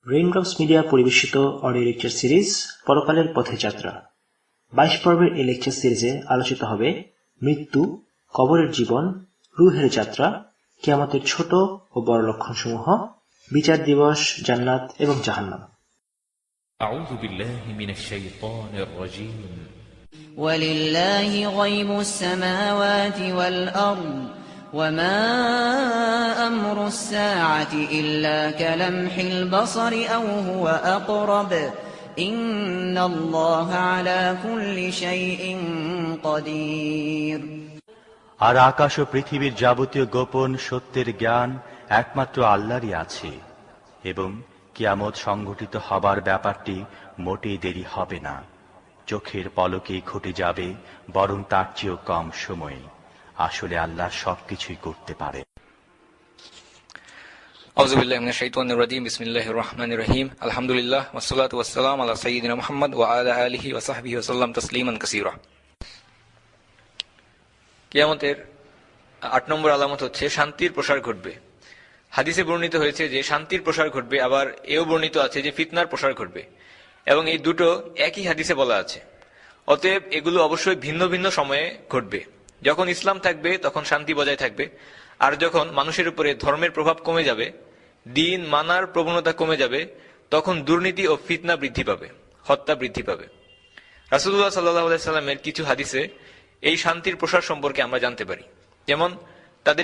Raindrops media পরিবেশিত audio lecture series পরকালের পথে যাত্রা। 22 পর্বের এই লেকচার সিরিজে আলোচিত হবে মৃত্যু, কবরের জীবন, রূহের যাত্রা, কিয়ামতের ছোট ও বড় লক্ষণসমূহ, বিচার দিবস, জান্নাত এবং জাহান্নাম। আউযু বিল্লাহি মিনাশ শাইতানির রাজীম। ওয়ালিল্লাহি গায়বুস সামাওয়াতি ওয়াল আরদ ওয়ামা আমরুস সাআতি ইল্লা কালামহিল বাসারি আও হুয়া আকরাব ইন্নাল্লাহা আলা কুল্লি শাইইন কাদির। আর আকাশ ও পৃথিবীর যাবতীয় গোপন সত্যের জ্ঞান একমাত্র আল্লাহরই আছে, এবং কিয়ামত সংঘটিত হবার ব্যাপারটি মোটেই দেরি হবে না। চোখের পলকেই ঘটে যাবে, বরং তার চেয়েও কম সময়ে। আসলে আল্লাহ সবকিছুই করতে পারে। আউযু বিল্লাহি মিনাশ শাইতানির রাজীম। বিসমিল্লাহির রহমানির রহিম। আলহামদুলিল্লাহ ওয়াসসালাতু ওয়াসসালামু আলা সাইয়্যিদিনা মুহাম্মদ ওয়া আলা আলিহি ওয়া সাহবিহি ওয়া সাল্লাম তাসলিমান কাসীরা। কিয়ামতের 8 নম্বর আলামত হচ্ছে শান্তির প্রসার ঘটবে। হাদিসে বর্ণিত হয়েছে যে শান্তির প্রসার ঘটবে, আবার এও বর্ণিত আছে যে ফিতনার প্রসার ঘটবে, এবং এই দুটো একই হাদিসে বলা আছে। অতএব এগুলো অবশ্যই ভিন্ন ভিন্ন সময়ে ঘটবে। যখন ইসলাম থাকবে তখন শান্তি বজায় থাকবে, আর যখন মানুষের উপরে ধর্মের প্রভাব কমে যাবে, দিন মানার প্রবণতা কমে যাবে, তখন দুর্নীতি ও ফিতনা বৃদ্ধি পাবে, হত্যা বৃদ্ধি পাবে। রাসূলুল্লাহ সাল্লাল্লাহু আলাইহি সাল্লামের কিছু হাদিসে এই শান্তির প্রসার সম্পর্কে আমরা জানতে পারি। যেমন তাদের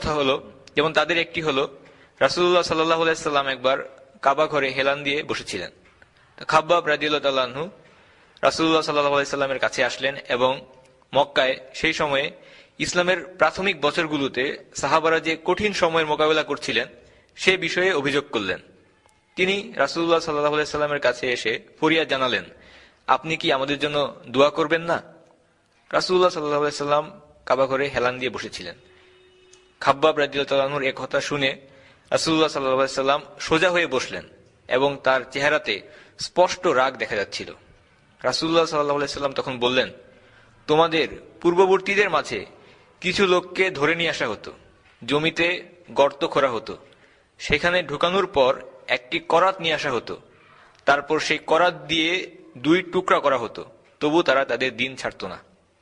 একটি হলো রাসূলুল্লাহ সাল্লাল্লাহু আলাইহি সাল্লাম একবার কাবা ঘরে হেলান দিয়ে বসেছিলেন। খাব্বাব রাদিয়াল্লাহু তাআলা আনহু রাসূলুল্লাহ সাল্লাল্লাহু আলাইহি সাল্লামের কাছে আসলেন এবং মক্কায় সেই সময়ে ইসলামের প্রাথমিক বছরগুলোতে সাহাবারা যে কঠিন সময়ের মোকাবেলা করছিলেন সে বিষয়ে অভিযোগ করলেন। তিনি রাসূলুল্লাহ সাল্লাল্লাহু আলাইহি সাল্লামের কাছে এসে ফরিয়াদ জানালেন, আপনি কি আমাদের জন্য দোয়া করবেন না? রাসূলুল্লাহ সাল্লাল্লাহু আলাইহি সাল্লাম কাবা ঘরে হেলান দিয়ে বসেছিলেন। খাব্বাব রাদিয়াল্লাহু তাআলা আনহুর এই কথা শুনে রাসূলুল্লাহ সাল্লাল্লাহু আলাইহি সাল্লাম সোজা হয়ে বসলেন এবং তার চেহারাতে স্পষ্ট রাগ দেখা যাচ্ছিল। রাসূলুল্লাহ সাল্লাল্লাহু আলাইহি সাল্লাম তখন বললেন, তোমাদের পূর্ববর্তীদের মাঝে কিছু লোককে ধরে নিয়ে আসা হতো, জমিতে গর্ত খোঁড়া হতো, সেখানে ঢুকানোর পর একটি করাত নিয়ে আসা হতো, তারপর সেই করাত দিয়ে 2 টুকরা করা হতো, তবু তারা তাদের দিন ছাড়ত না।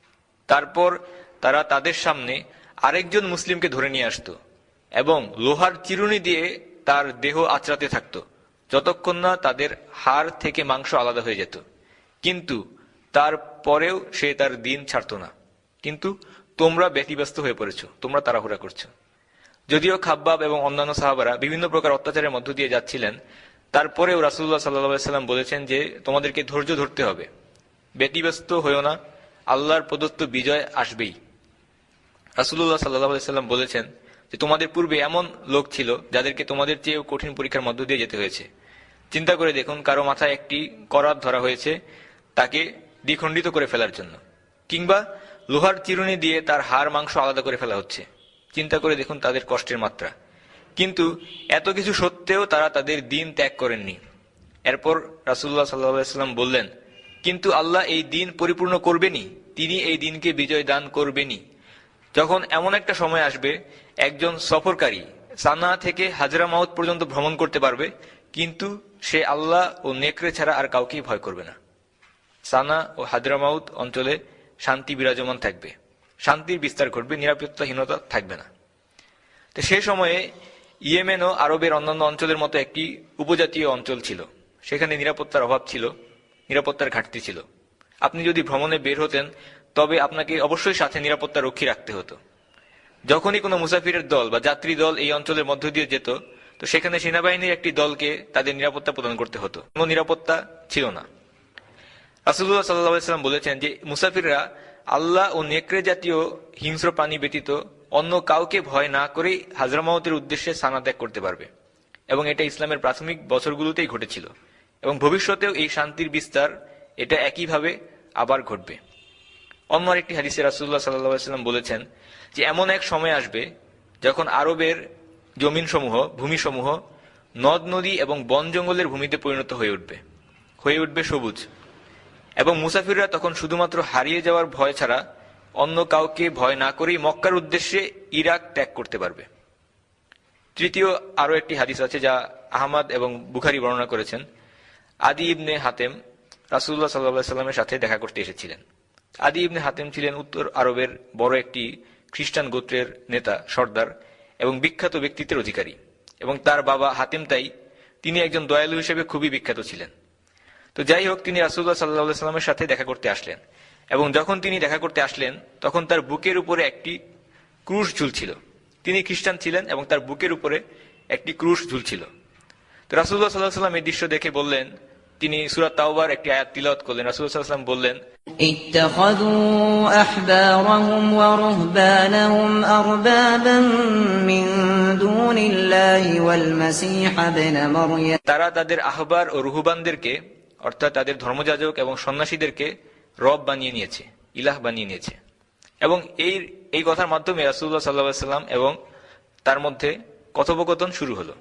তারপর তারা তাদের সামনে আরেকজন মুসলিমকে ধরে নিয়ে আসতো এবং লোহার চিরুনি দিয়ে তার দেহ আঁচড়াতে থাকতো, যতক্ষণ না তাদের হাড় থেকে মাংস আলাদা হয়ে যেত। কিন্তু তারপরেও সে তার দিন ছাড়ত না। কিন্তু তোমরা ব্যতিব্যস্ত হয়ে পড়েছো, তোমরা তাড়াহুড়া করছো। যদিও খাব্বাব এবং অন্যান্য সাহাবারা বিভিন্ন প্রকার অত্যাচারের মধ্য দিয়ে যাচ্ছিলেন, তারপরেও রাসূলুল্লাহ সাল্লাল্লাহু আলাইহি সাল্লাম বলেছেন যে তোমাদেরকে ধৈর্য ধরতে হবে, ব্যতিব্যস্ত হইও না, আল্লাহর প্রদত্ত বিজয় আসবেই। রাসূলুল্লাহ সাল্লাল্লাহু আলাইহি সাল্লাম বলেছেন যে তোমাদের পূর্বে এমন লোক ছিল যাদেরকে তোমাদের চেয়েও কঠিন পরীক্ষার মধ্য দিয়ে যেতে হয়েছে। চিন্তা করে দেখুন, কারো মাথায় একটি করাত ধরা হয়েছে তাকে দ্বিখণ্ডিত করে ফেলার জন্য, কিংবা লোহার চিরুনি দিয়ে তার হাড় মাংস আলাদা করে ফেলা হচ্ছে। চিন্তা করে দেখুন তাদের কষ্টের মাত্রা। কিন্তু এত কিছু সত্ত্বেও তারা তাদের দিন ত্যাগ করেননি। এরপর রাসূলুল্লাহ সাল্লাল্লাহু আলাইহি সাল্লাম বললেন, কিন্তু আল্লাহ এই দিন পরিপূর্ণ করবেনই, তিনি এই দিনকে বিজয় দান করবেনই। যখন এমন একটা সময় আসবে একজন সফরকারী সানা থেকে হাজরামাউত পর্যন্ত ভ্রমণ করতে পারবে, কিন্তু সে আল্লাহ ও নেকড়ে ছাড়া আর কাউকেই ভয় করবে না। সানা ও হাজরামাউত অঞ্চলে শান্তি বিরাজমান থাকবে, শান্তির বিস্তার ঘটবে, নিরাপত্তাহীনতা থাকবে না। তো সে সময়ে ইয়েমেন ও আরবের অন্যান্য অঞ্চলের মতো একটি উপজাতীয় অঞ্চল ছিল, সেখানে নিরাপত্তার অভাব ছিল, নিরাপত্তার ঘাটতি ছিল। আপনি যদি ভ্রমণে বের হতেন তবে আপনাকে অবশ্যই সাথে নিরাপত্তা রক্ষী রাখতে হতো। যখনই কোনো মুসাফিরের দল বা যাত্রী দল এই অঞ্চলের মধ্য দিয়ে যেত, তো সেখানে সেনাবাহিনীর একটি দলকে তাদের নিরাপত্তা প্রদান করতে হতো, কোনো নিরাপত্তা ছিল না। রাসূলুল্লাহ সাল্লাল্লাহু আলাইহি সাল্লাম বলেছেন যে মুসাফিররা আল্লাহ ও নেকড়ে জাতীয় হিংস্র প্রাণী ব্যতীত অন্য কাউকে ভয় না করেই হাজরামাউতের উদ্দেশ্যে সানা ত্যাগ করতে পারবে, এবং এটা ইসলামের প্রাথমিক বছরগুলোতেই ঘটেছিল, এবং ভবিষ্যতেও এই শান্তির বিস্তার এটা একইভাবে আবার ঘটবে। অন্য আরেকটি হাদিসে রাসূলুল্লাহ সাল্লাল্লাহু আলাইহি সাল্লাম বলেছেন যে এমন এক সময় আসবে যখন আরবের ভূমিসমূহ নদ নদী এবং বন জঙ্গলের ভূমিতে পরিণত হয়ে উঠবে সবুজ, এবং মুসাফিররা তখন শুধুমাত্র হারিয়ে যাওয়ার ভয় ছাড়া অন্য কাউকে ভয় না করেই মক্কার উদ্দেশ্যে ইরাক ত্যাগ করতে পারবে। তৃতীয় আরো একটি হাদিস আছে যা আহমদ এবং বুখারী বর্ণনা করেছেন, আদি ইবনে হাতেম রাসূলুল্লাহ সাল্লাল্লাহু আলাইহি ওয়াসাল্লামের সাথে দেখা করতে এসেছিলেন। আদি ইবনে হাতেম ছিলেন উত্তর আরবের বড় একটি খ্রিস্টান গোত্রের নেতা, সর্দার এবং বিখ্যাত ব্যক্তিত্বের অধিকারী, এবং তার বাবা হাতেম তাই তিনি একজন দয়ালু হিসেবে খুবই বিখ্যাত ছিলেন। তো যাই হোক, তিনি রাসূলুল্লাহ সাল্লাল্লাহু আলাইহি ওয়াসাল্লামের সাথে দেখা করতে আসলেন, এবং যখন তিনি দেখা করতে আসলেন তখন তার বুকের উপরে একটি ক্রুশ ঝুলছিল। তিনি খ্রিস্টান ছিলেন এবং তার বুকের উপরে একটি ক্রুশ ঝুলছিল। তো রাসূলুল্লাহ সাল্লাল্লাহু আলাইহি ওয়াসাল্লাম এই দৃশ্য দেখে বললেন, তিনি সূরা তাওবার একটি আয়াত তিলাওয়াত করলেন। রাসূলুল্লাহ সাল্লাল্লাহু আলাইহি ওয়াসাল্লাম বললেন, اتخذوا أحبارهم ورهبانهم أربابا من دون الله والمسيح ابن مريم তারা তাদের আহবার ও রুহবানদেরকে, অর্থাৎ তাদের ধর্মযাজক এবং সন্ন্যাসীদেরকে রব বানিয়ে নিয়েছে, ইলাহ বানিয়ে নিয়েছে। এবং এই কথার মাধ্যমে রাসূলুল্লাহ সাল্লাল্লাহু আলাইহি ওয়াসাল্লাম এবং তার মধ্যে কথোপকথন শুরু হলো।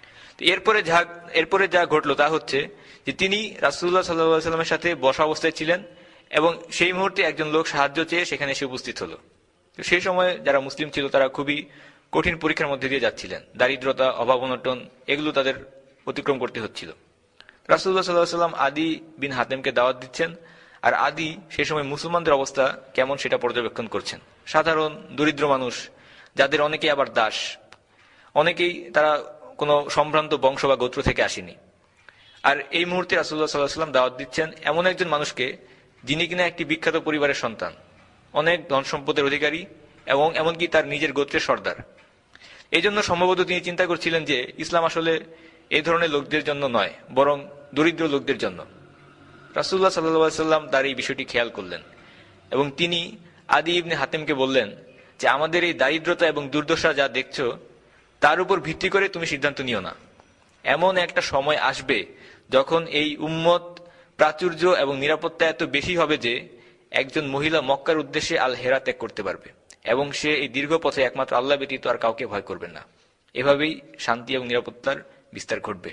এরপরে যা ঘটলো তা হচ্ছে যে তিনি রাসূলুল্লাহ সাল্লাল্লাহু আলাইহি ওয়াসাল্লামের সাথে বসা অবস্থায় ছিলেন, এবং সেই মুহূর্তে একজন লোক সাহায্য চেয়ে সেখানে এসে উপস্থিত হলো। তো সেই সময় যারা মুসলিম ছিল তারা খুবই কঠিন পরীক্ষার মধ্যে দিয়ে যাচ্ছিলেন। দারিদ্রতা, অভাব অনটন এগুলো তাদের অতিক্রম করতে হচ্ছিল। রাসূলুল্লাহ সাল্লাল্লাহু আলাইহি ওয়াসাল্লাম আদি বিন হাতেমকে দাওয়াত দিচ্ছেন, আর আদি সেই সময় মুসলমানদের অবস্থা কেমন সেটা পর্যবেক্ষণ করছেন। সাধারণ দরিদ্র মানুষ, যাদের অনেকেই আবার দাস, অনেকেই তারা কোনো সম্ভ্রান্ত বংশ বা গোত্র থেকে আসেনি। আর এই মুহূর্তে রাসূলুল্লাহ সাল্লাল্লাহু আলাইহি ওয়াসাল্লাম দাওয়াত দিচ্ছেন এমন একজন মানুষকে যিনি কিনা একটি বিখ্যাত পরিবারের সন্তান, অনেক ধন সম্পদের অধিকারী, এবং এমনকি তার নিজের গোত্রের সর্দার। এই জন্য সম্ভবত তিনি চিন্তা করছিলেন যে ইসলাম আসলে এই ধরনের লোকদের জন্য নয়, বরং দরিদ্র লোকদের জন্য। রাসূলুল্লাহ সাল্লাল্লাহু আলাইহি ওয়াসাল্লাম তার এই বিষয়টি খেয়াল করলেন, এবং তিনি আদি ইবনে হাতেমকে বললেন যে আমাদের এই দারিদ্রতা এবং দুর্দশা যা দেখছো তার উপর ভিত্তি করে তুমি সিদ্ধান্ত নিও না। এমন একটা সময় আসবে যখন এই উম্মত প্রাচুর্য এবং নিরাপত্তা এত বেশি হবে যে একজন মহিলা মক্কার উদ্দেশ্যে আল হেরা ত্যাগ করতে পারবে, এবং সে এই দীর্ঘ পথে একমাত্র আল্লাহ ব্যতীত আর কাউকে ভয় করবে না। এভাবেই শান্তি এবং নিরাপত্তার বিস্তার ঘটবে।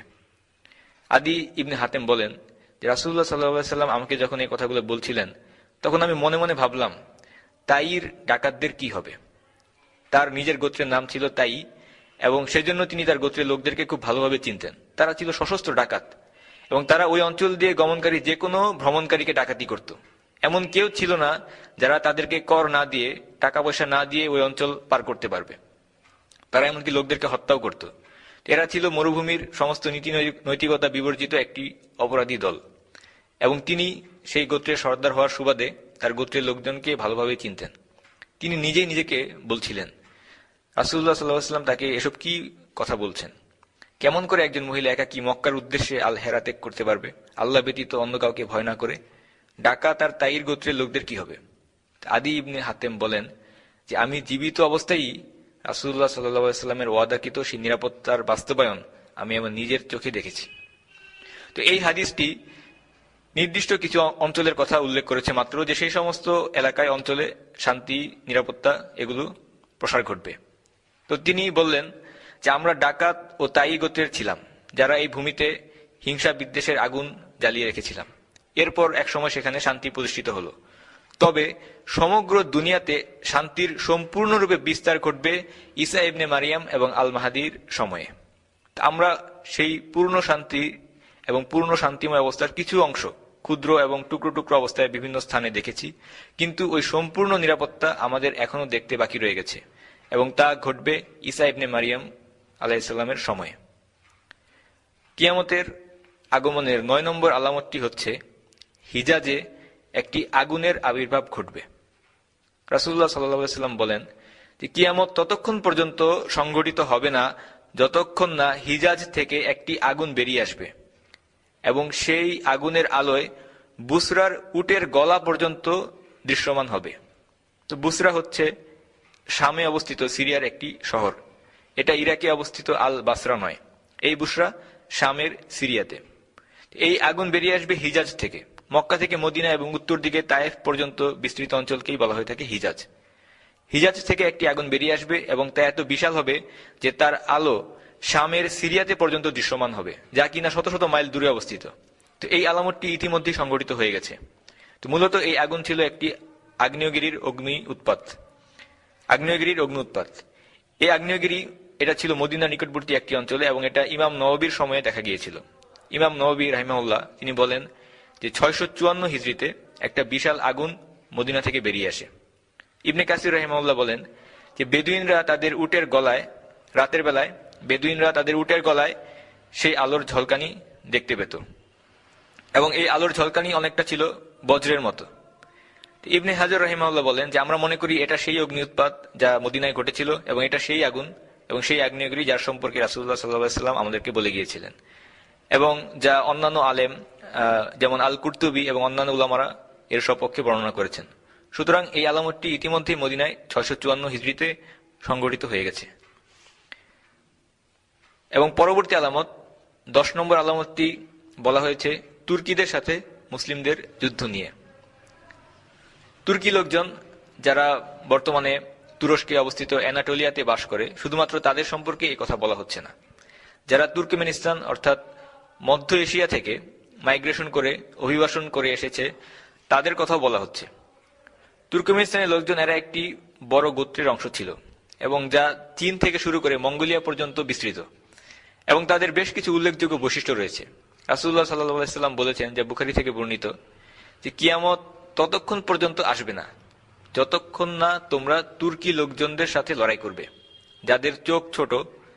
আদি ইবনে হাতেম বলেন যে রাসূলুল্লাহ সাল্লাল্লাহু আলাইহি ওয়াসাল্লাম আমাকে যখন এই কথাগুলো বলছিলেন তখন আমি মনে মনে ভাবলাম, তাইর ডাকাতদের কি হবে। তার নিজের গোত্রের নাম ছিল তাই, এবং সেজন্য তিনি তার গোত্রের লোকদেরকে খুব ভালোভাবে চিনতেন। তারা ছিল সশস্ত্র ডাকাত, এবং তারা ওই অঞ্চল দিয়ে গমনকারী যে কোনো ভ্রমণকারীকে ডাকাতি করত। এমন কেউ ছিল না যারা তাদেরকে কর না দিয়ে, টাকা পয়সা না দিয়ে ওই অঞ্চল পার করতে পারবে। তারা এমনকি লোকদেরকে হত্যাও করত। এরা ছিল মরুভূমির সমস্ত নীতি নৈতিকতা বিবর্জিত একটি অপরাধী দল, এবং তিনি সেই গোত্রের সর্দার হওয়ার সুবাদে তার গোত্রের লোকজনকে ভালোভাবে চিনতেন। তিনি নিজেই নিজেকে বলছিলেন, রাসূলুল্লাহ সাল্লাল্লাহু আলাইহি ওয়াসাল্লাম তাকে এসব কি কথা বলছেন? কেমন করে একজন মহিলা একাকী মক্কার উদ্দেশ্যে আল হেরা ত্যাগ করতে পারবে, আল্লাহ ব্যতীত অন্য কাউকে ভয় না করে? ডাকাত আর তাইর গোত্রের লোকদের কি হবে? আদি ইবনে হাতেম বলেন যে আমি জীবিত অবস্থায় রাসূলুল্লাহ সাল্লাল্লাহু আলাইহি ওয়াসাল্লামের ওয়াদাকৃত সেই নিরাপত্তার বাস্তবায়ন আমি আমার নিজের চোখে দেখেছি। তো এই হাদিসটি নির্দিষ্ট কিছু অঞ্চলের কথা উল্লেখ করেছে মাত্র, যে সেই সমস্ত এলাকায় অঞ্চলে শান্তি, নিরাপত্তা এগুলো প্রসার ঘটবে। তো তিনি বললেন যে আমরা ডাকাত ও তাই গোত্রের ছিলাম, যারা এই ভূমিতে হিংসা বিদ্বেষের আগুন জ্বালিয়ে রেখেছিলাম। এরপর একসময় সেখানে শান্তি প্রতিষ্ঠিত হলো। তবে সমগ্র দুনিয়াতে শান্তির সম্পূর্ণরূপে বিস্তার ঘটবে ঈসা ইবনে মারিয়াম এবং আল মাহদির সময়ে। আমরা সেই পূর্ণ শান্তি এবং পূর্ণ শান্তিময় অবস্থার কিছু অংশ ক্ষুদ্র এবং টুকরো টুকরো অবস্থায় বিভিন্ন স্থানে দেখেছি, কিন্তু ওই সম্পূর্ণ নিরাপত্তা আমাদের এখনো দেখতে বাকি রয়ে গেছে, এবং তা ঘটবে ঈসা ইবনে মারিয়াম আলাইহিস সালামের সময়ে। কিয়ামতের আগমনের ৯ নম্বর আলামতটি হচ্ছে হিজাজে একটি আগুনের আবির্ভাব ঘটবে। রাসূলুল্লাহ সাল্লাল্লাহু আলাইহি ওয়াসাল্লাম বলেন যে কিয়ামত ততক্ষণ পর্যন্ত সংঘটিত হবে না যতক্ষণ না হিজাজ থেকে একটি আগুন বেরিয়ে আসবে, এবং সেই আগুনের আলোয় বুসরার উটের গলা পর্যন্ত দৃশ্যমান হবে। তো বুসরা হচ্ছে শামে অবস্থিত সিরিয়ার একটি শহর। এটা ইরাকে অবস্থিত আল বাসরা নয়, এই বুসরা শামের সিরিয়াতে। এই আগুন বেরিয়ে আসবে হিজাজ থেকে। মক্কা থেকে মদিনা এবং উত্তর দিকে তায়েফ পর্যন্ত বিস্তৃত অঞ্চলকেই বলা হয়ে থাকে হিজাজ। হিজাজ থেকে একটি আগুন বেরিয়ে আসবে, এবং তা এত বিশাল হবে যে তার আলো শামের সিরিয়াতে পর্যন্ত দৃশ্যমান হবে, যা কিনা শত শত মাইল দূরে অবস্থিত। তো এই আলামতটি ইতিমধ্যেই সংঘটিত হয়ে গেছে। তো মূলত এই আগুন ছিল একটি আগ্নেয়গিরির অগ্নি উৎপাত। এই আগ্নেয়গিরি এটা ছিল মদিনার নিকটবর্তী একটি অঞ্চলে এবং এটা ইমাম নওয়াবীর সময়ে দেখা গিয়েছিল। ইমাম নওয়াবী রাহিমাহুল্লাহ তিনি বলেন যে 654 হিজরিতে একটা বিশাল আগুন মদিনা থেকে বেরিয়ে আসে। ইবনে কাসির রাহিমাহুল্লাহ বলেন যে বেদুইনরা তাদের উটের গলায়, রাতের বেলায় বেদুইনরা তাদের উটের গলায় সেই আলোর ঝলকানি দেখতে পেত এবং এই আলোর ঝলকানি অনেকটা ছিল বজ্রের মতো। ইবনে হাজার রাহিমাহুল্লাহ বলেন যে আমরা মনে করি এটা সেই অগ্নি উৎপাত যা মদিনায় ঘটেছিল এবং এটা সেই আগুন এবং সেই আগ্নেয়গিরি যার সম্পর্কে রাসূলুল্লাহ সাল্লাল্লাহু আলাইহি ওয়াসাল্লাম আমাদেরকে বলে গিয়েছিলেন এবং যা অন্যান্য আলেম যেমন আল কুরতুবী এবং অন্যান্য উলামারা এর সপক্ষে বর্ণনা করেছেন। সুতরাং এই আলামতটি ইতিমধ্যেই মদিনায় 654 হিজরিতে সংঘটিত হয়ে গেছে। এবং পরবর্তী আলামত 10 নম্বর আলামতটি বলা হয়েছে তুর্কিদের সাথে মুসলিমদের যুদ্ধ নিয়ে। তুর্কি লোকজন যারা বর্তমানে তুরস্কে অবস্থিত অ্যানাটোলিয়াতে বাস করে, শুধুমাত্র তাদের সম্পর্কে এই কথা বলা হচ্ছে না। যারা তুর্কমেনিস্তান অর্থাৎ মধ্য এশিয়া থেকে মাইগ্রেশন করে অভিবাসন করে এসেছে তাদের কথাও বলা হচ্ছে। তুর্কমেনিস্তানের লোকজন এরা একটি বড় গোত্রের অংশ ছিল এবং যা চীন থেকে শুরু করে মঙ্গোলিয়া পর্যন্ত বিস্তৃত এবং তাদের বেশ কিছু উল্লেখযোগ্য বৈশিষ্ট্য রয়েছে। রাসূলুল্লাহ সাল্লাল্লাহু আলাইহি ওয়াসাল্লাম বলেছেন, যা বুখারী থেকে বর্ণিত, যে কিয়ামত ততক্ষণ পর্যন্ত আসবে না যতক্ষণ না তোমরা তুর্কি লোকজনদের সাথে লড়াই করবে, যাদের চোখ ছোট,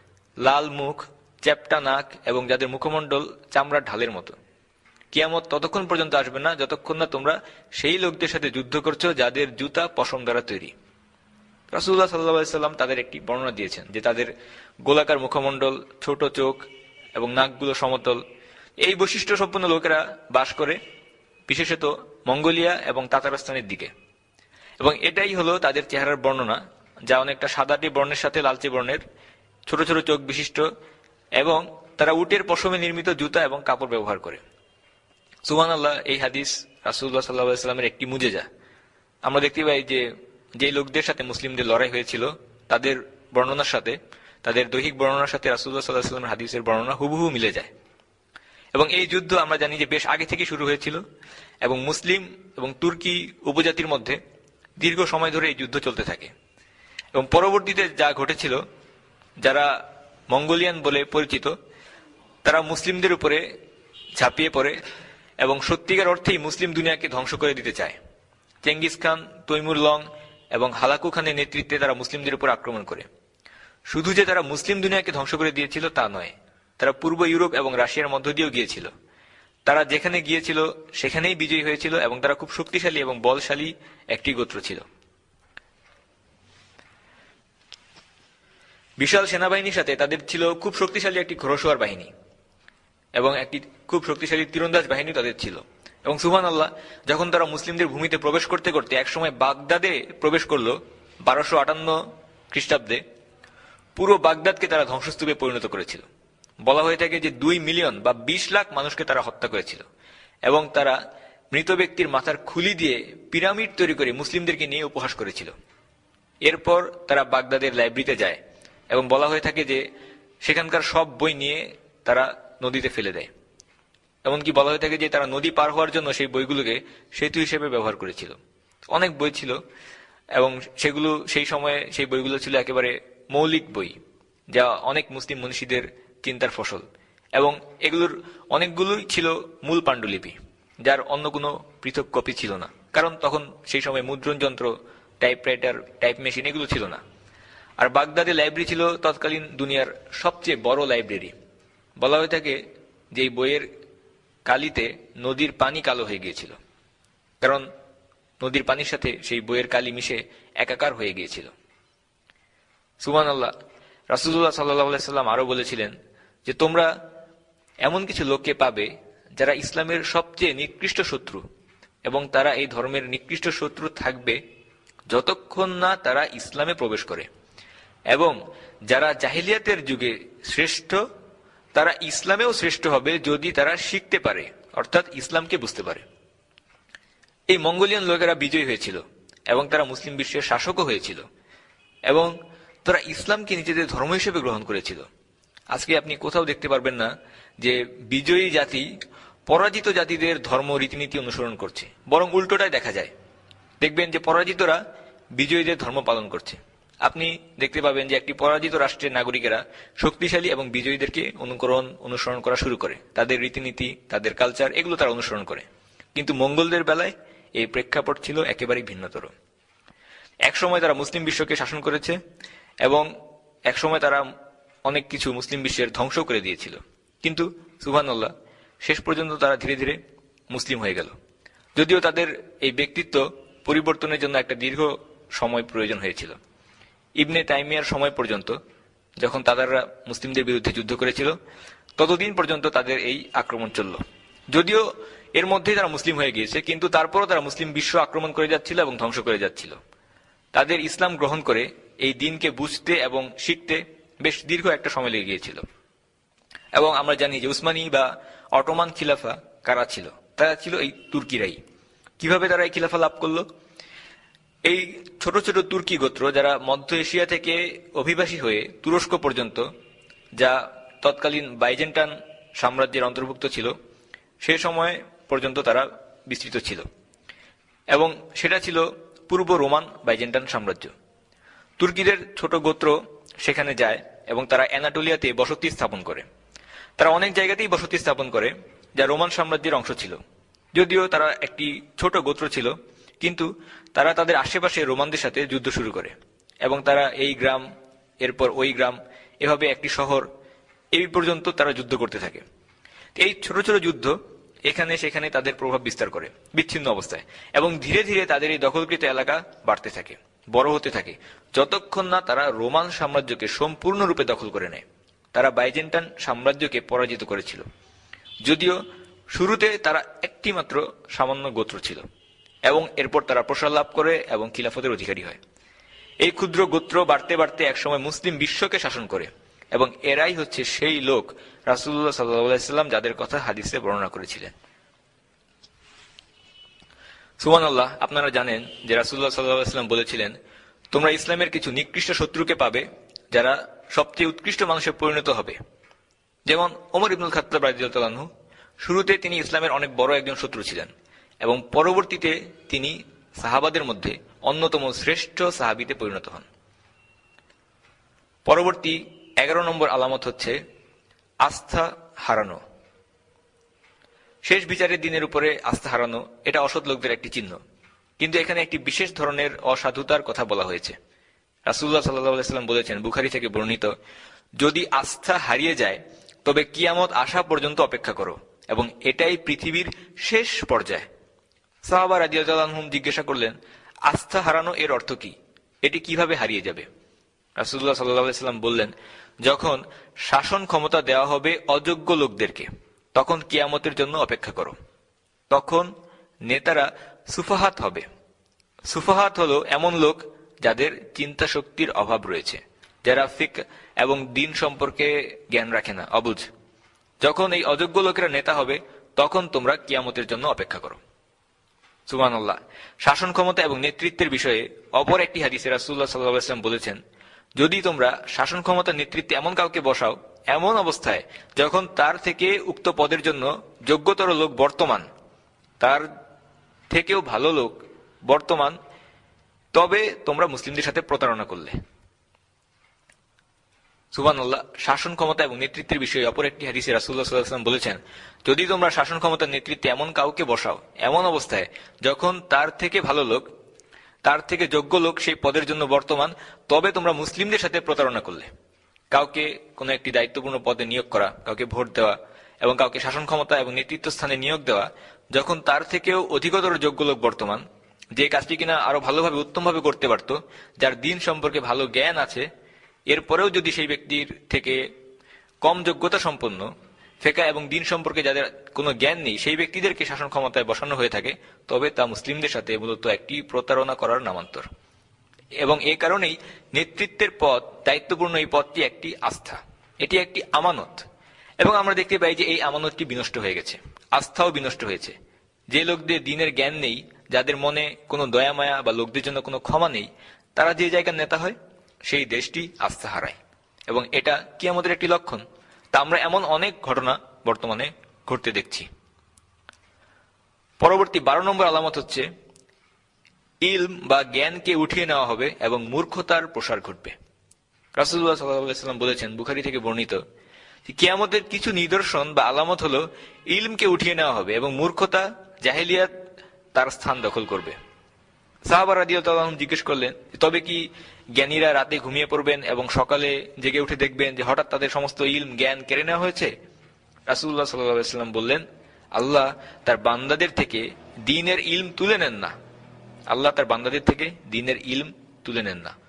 লাল মুখ, চ্যাপ্টা নাক এবং যাদের মুখমণ্ডল চামড়ার ঢালের মতো। কিয়ামত ততক্ষণ পর্যন্ত আসবে না যতক্ষণ না তোমরা সেই লোকদের সাথে যুদ্ধ করছো যাদের জুতা পশম দ্বারা তৈরি। রাসূলুল্লাহ সাল্লাল্লাহু আলাইহি ওয়াসাল্লাম তাদের একটি বর্ণনা দিয়েছেন যে তাদের গোলাকার মুখমণ্ডল, ছোট চোখ এবং নাকগুলো সমতল। এই বৈশিষ্ট্য সম্পন্ন লোকেরা বাস করে বিশেষত মঙ্গোলিয়া এবং তাতারস্তানের দিকে এবং এটাই হলো তাদের চেহারার বর্ণনা, যা অনেকটা সাদাটি বর্ণের সাথে লালচে বর্ণের, ছোট ছোট চোখ বিশিষ্ট এবং তারা উটের পশমে নির্মিত জুতা এবং কাপড় ব্যবহার করে। সুবহানাল্লাহ, এই হাদিস রাসূলুল্লাহ সাল্লাল্লাহু আলাইহি ওয়াসাল্লামের একটি মুজিজা। আমরা দেখতে পাই যে লোকদের সাথে মুসলিমদের লড়াই হয়েছিল তাদের বর্ণনার সাথে, তাদের দৈহিক বর্ণনার সাথে রাসূলুল্লাহ সাল্লাল্লাহু আলাইহি ওয়াসাল্লামের হাদিসের বর্ণনা হুবহু মিলে যায়। এবং এই যুদ্ধ আমরা জানি যে বেশ আগে থেকে শুরু হয়েছিল এবং মুসলিম এবং তুর্কি উপজাতির মধ্যে দীর্ঘ সময় ধরে এই যুদ্ধ চলতে থাকে এবং পরবর্তীতে যা ঘটেছিল, যারা মঙ্গোলিয়ান বলে পরিচিত তারা মুসলিমদের উপরে ঝাঁপিয়ে পড়ে এবং সত্যিকার অর্থেই মুসলিম দুনিয়াকে ধ্বংস করে দিতে চায়। চেঙ্গিস খান, তৈমুর লং এবং হালাকু খানের নেতৃত্বে তারা মুসলিমদের উপর আক্রমণ করে। শুধু যে তারা মুসলিম দুনিয়াকে ধ্বংস করে দিয়েছিল তা নয়, তারা পূর্ব ইউরোপ এবং রাশিয়ার মধ্য দিয়েও গিয়েছিল। তারা যেখানে গিয়েছিল সেখানেই বিজয়ী হয়েছিল এবং তারা খুব শক্তিশালী এবং বলশালী একটি গোত্র ছিল। বিশাল সেনাবাহিনীর সাথে তাদের ছিল খুব শক্তিশালী একটি ঘোড়সওয়ার বাহিনী এবং একটি খুব শক্তিশালী তীরন্দাজ বাহিনী তাদের ছিল। এবং সুবহানাল্লাহ, যখন তারা মুসলিমদের ভূমিতে প্রবেশ করতে করতে একসময় বাগদাদে প্রবেশ করলো 1258 খ্রিস্টাব্দে, পুরো বাগদাদকে তারা ধ্বংসস্তূপে পরিণত করেছিল। বলা হয়ে থাকে যে 2 মিলিয়ন বা 20 লাখ মানুষকে তারা হত্যা করেছিল এবং তারা মৃত ব্যক্তির মাথার খুলি দিয়ে পিরামিড তৈরি করে মুসলিমদেরকে নিয়ে উপহাস করেছিল। এরপর তারা বাগদাদের লাইব্রেরিতে যায় এবং বলা হয়ে থাকে যে সেখানকার সব বই নিয়ে তারা নদীতে ফেলে দেয়। এমনকি বলা হয়ে থাকে যে তারা নদী পার হওয়ার জন্য সেই বইগুলোকে সেতু হিসেবে ব্যবহার করেছিল। অনেক বই ছিল এবং সেগুলো সেই সময়ে সেই বইগুলো ছিল একেবারে মৌলিক বই, যা অনেক মুসলিম মনীষীদের চিন্তার ফসল এবং এগুলোর অনেকগুলোই ছিল মূল পাণ্ডুলিপি, যার অন্য কোনো পৃথক কপি ছিল না, কারণ তখন সেই সময় মুদ্রণ যন্ত্র, টাইপরাইটার, টাইপ মেশিন এগুলো ছিল না। আর বাগদাদে লাইব্রেরি ছিল তৎকালীন দুনিয়ার সবচেয়ে বড় লাইব্রেরি। বলা হয়ে থাকে যে এই বইয়ের কালিতে নদীর পানি কালো হয়ে গিয়েছিল, কারণ নদীর পানির সাথে সেই বইয়ের কালি মিশে একাকার হয়ে গিয়েছিল। সুবহানাল্লাহ, রাসূলুল্লাহ সাল্লাল্লাহু আলাইহি ওয়াসাল্লাম আরো বলেছিলেন যে তোমরা এমন কিছু লোককে পাবে যারা ইসলামের সবচেয়ে নিকৃষ্ট শত্রু এবং তারা এই ধর্মের নিকৃষ্ট শত্রু থাকবে যতক্ষণ না তারা ইসলামে প্রবেশ করে, এবং যারা জাহিলিয়াতের যুগে শ্রেষ্ঠ তারা ইসলামেও শ্রেষ্ঠ হবে যদি তারা শিখতে পারে, অর্থাৎ ইসলামকে বুঝতে পারে। এই মঙ্গোলিয়ান লোকেরা বিজয়ী হয়েছিল এবং তারা মুসলিম বিশ্বের শাসকও হয়েছিল এবং তারা ইসলামকে নিজেদের ধর্ম হিসেবে গ্রহণ করেছিল। আজকে আপনি কোথাও দেখতে পারবেন না যে বিজয়ী জাতি পরাজিত জাতিদের ধর্ম রীতিনীতি অনুসরণ করছে, বরং উল্টোটাই দেখা যায়। দেখবেন যে পরাজিতরা বিজয়ীদের ধর্ম পালন করছে। আপনি দেখতে পাবেন যে একটি পরাজিত রাষ্ট্রের নাগরিকেরা শক্তিশালী এবং বিজয়ীদেরকে অনুসরণ করা শুরু করে, তাদের রীতিনীতি, তাদের কালচার, এগুলো তারা অনুসরণ করে। কিন্তু মঙ্গলদের বেলায় এই প্রেক্ষাপট ছিল একেবারেই ভিন্নতর। একসময় তারা মুসলিম বিশ্বকে শাসন করেছে এবং একসময় তারা অনেক কিছু মুসলিম বিশ্বের ধ্বংস করে দিয়েছিল, কিন্তু সুবহানাল্লাহ শেষ পর্যন্ত তারা ধীরে ধীরে মুসলিম হয়ে গেল। যদিও তাদের এই ব্যক্তিত্ব পরিবর্তনের জন্য একটা দীর্ঘ সময় প্রয়োজন হয়েছিল। ইবনে তাইমিয়ার সময় পর্যন্ত, যখন তাতাররা মুসলিমদের বিরুদ্ধে যুদ্ধ করেছিল, ততদিন পর্যন্ত তাদের এই আক্রমণ চলল। যদিও এর মধ্যেই তারা মুসলিম হয়ে গিয়েছে, কিন্তু তারপরও তারা মুসলিম বিশ্ব আক্রমণ করে যাচ্ছিল এবং ধ্বংস করে যাচ্ছিল। তাদের ইসলাম গ্রহণ করে এই দিনকে বুঝতে এবং শিখতে বেশ দীর্ঘ একটা সময় লেগে গিয়েছিল। এবং আমরা জানি যে উসমানী বা অটোমান খিলাফা কারা ছিল? তারা ছিল এই তুর্কিরাই। কিভাবে তারা এই খিলাফা লাভ করলো? এই ছোট ছোট তুর্কি গোত্র, যারা মধ্য এশিয়া থেকে অভিবাসী হয়ে তুরস্ক পর্যন্ত, যা তৎকালীন বাইজেন্টাইন সাম্রাজ্যের অন্তর্ভুক্ত ছিল, সে সময় পর্যন্ত তারা বিস্তৃত ছিল এবং সেটা ছিল পূর্ব রোমান বাইজেন্টাইন সাম্রাজ্য। তুর্কিদের ছোট গোত্র সেখানে যায় এবং তারা অ্যানাটোলিয়াতে বসতি স্থাপন করে। তারা অনেক জায়গাতেই বসতি স্থাপন করে যা রোমান সাম্রাজ্যের অংশ ছিল। যদিও তারা একটি ছোট গোত্র ছিল, কিন্তু তারা তাদের আশেপাশে রোমানদের সাথে যুদ্ধ শুরু করে এবং তারা এই গ্রাম, এরপর ওই গ্রাম, এভাবে একটি শহর, এই পর্যন্ত তারা যুদ্ধ করতে থাকে। এই ছোট ছোট যুদ্ধ এখানে সেখানে তাদের প্রভাব বিস্তার করে বিচ্ছিন্ন অবস্থায়, এবং ধীরে ধীরে তাদের এই দখলকৃত এলাকা বাড়তে থাকে, বড় হতে থাকে, যতক্ষণ না তারা রোমান সাম্রাজ্যকে সম্পূর্ণরূপে দখল করে নেয়। তারা বাইজেন্টাইন সাম্রাজ্যকে পরাজিত করেছিল, যদিও শুরুতে তারা একটি মাত্র সামান্য গোত্র ছিল, এবং এরপর তারা প্রসার লাভ করে এবং খিলাফতের অধিকারী হয়। এই ক্ষুদ্র গোত্র বাড়তে বাড়তে একসময় মুসলিম বিশ্বকে শাসন করে, এবং এরাই হচ্ছে সেই লোক রাসূলুল্লাহ সাল্লাল্লাহু আলাইহি ওয়াসাল্লাম যাদের কথা হাদিসে বর্ণনা করেছিলেন। সুবহানাল্লাহ, আপনারা জানেন যে রাসূলুল্লাহ সাল্লাল্লাহু আলাইহি ওয়াসাল্লাম বলেছিলেন, তোমরা ইসলামের কিছু নিকৃষ্ট শত্রুকে পাবে যারা সবচেয়ে উৎকৃষ্ট মানুষে পরিণত হবে। যেমন ওমর ইবনুল খাত্তাব রাদিয়াল্লাহু আনহু, শুরুতে তিনি ইসলামের অনেক বড় একজন শত্রু ছিলেন এবং পরবর্তীতে তিনি সাহাবাদের মধ্যে অন্যতম শ্রেষ্ঠ সাহাবীতে পরিণত হন। পরবর্তী 11 নম্বর আলামত হচ্ছে আস্থা হারানো। শেষ বিচারের দিনের উপরে আস্থা হারানো, এটা অসৎ লোকদের একটি চিহ্ন, কিন্তু এখানে একটি বিশেষ ধরনের অসাধুতার কথা বলা হয়েছে। রাসূলুল্লাহ সাল্লাল্লাহু আলাইহি ওয়াসাল্লাম বলেছেন, বুখারী থেকে বর্ণিত, যদি আস্থা হারিয়ে যায় তবে কিয়ামত আসা পর্যন্ত অপেক্ষা করো, এবং এটাই পৃথিবীর শেষ পর্যায়। সাহাবা রাদিয়াল্লাহু আনহুম জিজ্ঞাসা করলেন, আস্থা হারানো এর অর্থ কি? এটি কিভাবে হারিয়ে যাবে? রাসূলুল্লাহ সাল্লাল্লাহু আলাইহি ওয়াসাল্লাম বললেন, যখন শাসন ক্ষমতা দেওয়া হবে অযোগ্য লোকদেরকে, তখন কিয়ামতের জন্য অপেক্ষা করো। তখন নেতারা সুফাহাত হবে। সুফাহাত হলো এমন লোক যাদের চিন্তা শক্তির অভাব রয়েছে, যারা ফিকহ এবং দ্বীন সম্পর্কে জ্ঞান রাখে না, অবুঝ। যখন এই অযোগ্য লোকেরা নেতা হবে, তখন তোমরা কিয়ামতের জন্য অপেক্ষা করো। সুবহানাল্লাহ। শাসন ক্ষমতা এবং নেতৃত্বের বিষয়ে অপর একটি হাদিসে রাসূলুল্লাহ সাল্লাল্লাহু আলাইহি ওয়াসাল্লাম বলেছেন, যদি তোমরা শাসন ক্ষমতা নেতৃত্বে এমন কাউকে বসাও, এমন অবস্থায় যখন তার থেকে উক্ত পদের জন্য যোগ্যতর লোক বর্তমান, তার থেকেও ভালো লোক বর্তমান, তবে তোমরা মুসলিমদের সাথে প্রতারণা করলে। সুবহানাল্লাহ। শাসন ক্ষমতা এবং নেতৃত্বের বিষয়ে অপর একটি হাদিসে রাসূলুল্লাহ সাল্লাল্লাহু আলাইহি ওয়াসাল্লাম বলেছেন, যদি তোমরা শাসন ক্ষমতার নেতৃত্বে এমন কাউকে বসাও, এমন অবস্থায় যখন তার থেকে ভালো লোক, তার থেকে যোগ্য লোক সেই পদের জন্য বর্তমান, তবে তোমরা মুসলিমদের সাথে প্রতারণা করলে। কাউকে কোনো একটি দায়িত্বপূর্ণ পদে নিয়োগ করা, কাউকে ভোট দেওয়া এবং কাউকে শাসন ক্ষমতা এবং নেতৃত্ব স্থানে নিয়োগ দেওয়া, যখন তার থেকেও অধিকতর যোগ্য লোক বর্তমান, যে কাজটি কিনা আরো ভালোভাবে উত্তমভাবে করতে পারত, যার দিন সম্পর্কে ভালো জ্ঞান আছে, এরপরেও যদি সেই ব্যক্তির থেকে কম যোগ্যতা সম্পন্ন, ফিকহ এবং দিন সম্পর্কে যাদের কোনো জ্ঞান নেই, সেই ব্যক্তিদেরকে শাসন ক্ষমতায় বসানো হয়ে থাকে, তবে তা মুসলিমদের সাথে মূলত একটি প্রতারণা করার নামান্তর। এবং এই কারণেই নেতৃত্বের পদ, দায়িত্বপূর্ণ এই পদটি একটি আস্থা, এটি একটি আমানত। এবং আমরা দেখতে পাই যে এই আমানতটি বিনষ্ট হয়ে গেছে, আস্থাও বিনষ্ট হয়েছে। যে লোকদের দিনের জ্ঞান নেই, যাদের মনে কোনো দয়া মায়া বা লোকদের জন্য কোনো ক্ষমা নেই, তারা যে জায়গার নেতা হয়, সেই দেশটি আস্থা হারায়, এবং এটা কিয়ামতের একটি লক্ষণ। তা আমরা এমন অনেক ঘটনা বর্তমানে ঘটতে দেখছি। পরবর্তী 12 নম্বর আলামত হচ্ছে ইলম বা জ্ঞানকে উঠিয়ে নেওয়া হবে এবং মূর্খতার প্রসার ঘটবে। রাসূলুল্লাহ সাল্লাল্লাহু আলাইহি ওয়াসাল্লাম বলেছেন, বুখারী থেকে বর্ণিত, যে কিয়ামতের কিছু নিদর্শন বা আলামত হলো ইলমকে উঠিয়ে নেওয়া হবে এবং মূর্খতা, জাহেলিয়াত তার স্থান দখল করবে। সাহাবা রাদিয়াল্লাহু আনহুম জিজ্ঞেস করলেন, তবে কি জ্ঞানীরা রাতে ঘুমিয়ে পড়বেন এবং সকালে জেগে উঠে দেখবেন যে হঠাৎ তাদের সমস্ত ইলম জ্ঞান কেড়ে নেওয়া হয়েছে? রাসূলুল্লাহ সাল্লাল্লাহু আলাইহি ওয়াসাল্লাম বললেন, আল্লাহ তার বান্দাদের থেকে দ্বীনের ইলম তুলে নেন না। আল্লাহ তার বান্দাদের থেকে দ্বীনের ইলম তুলে নেন না,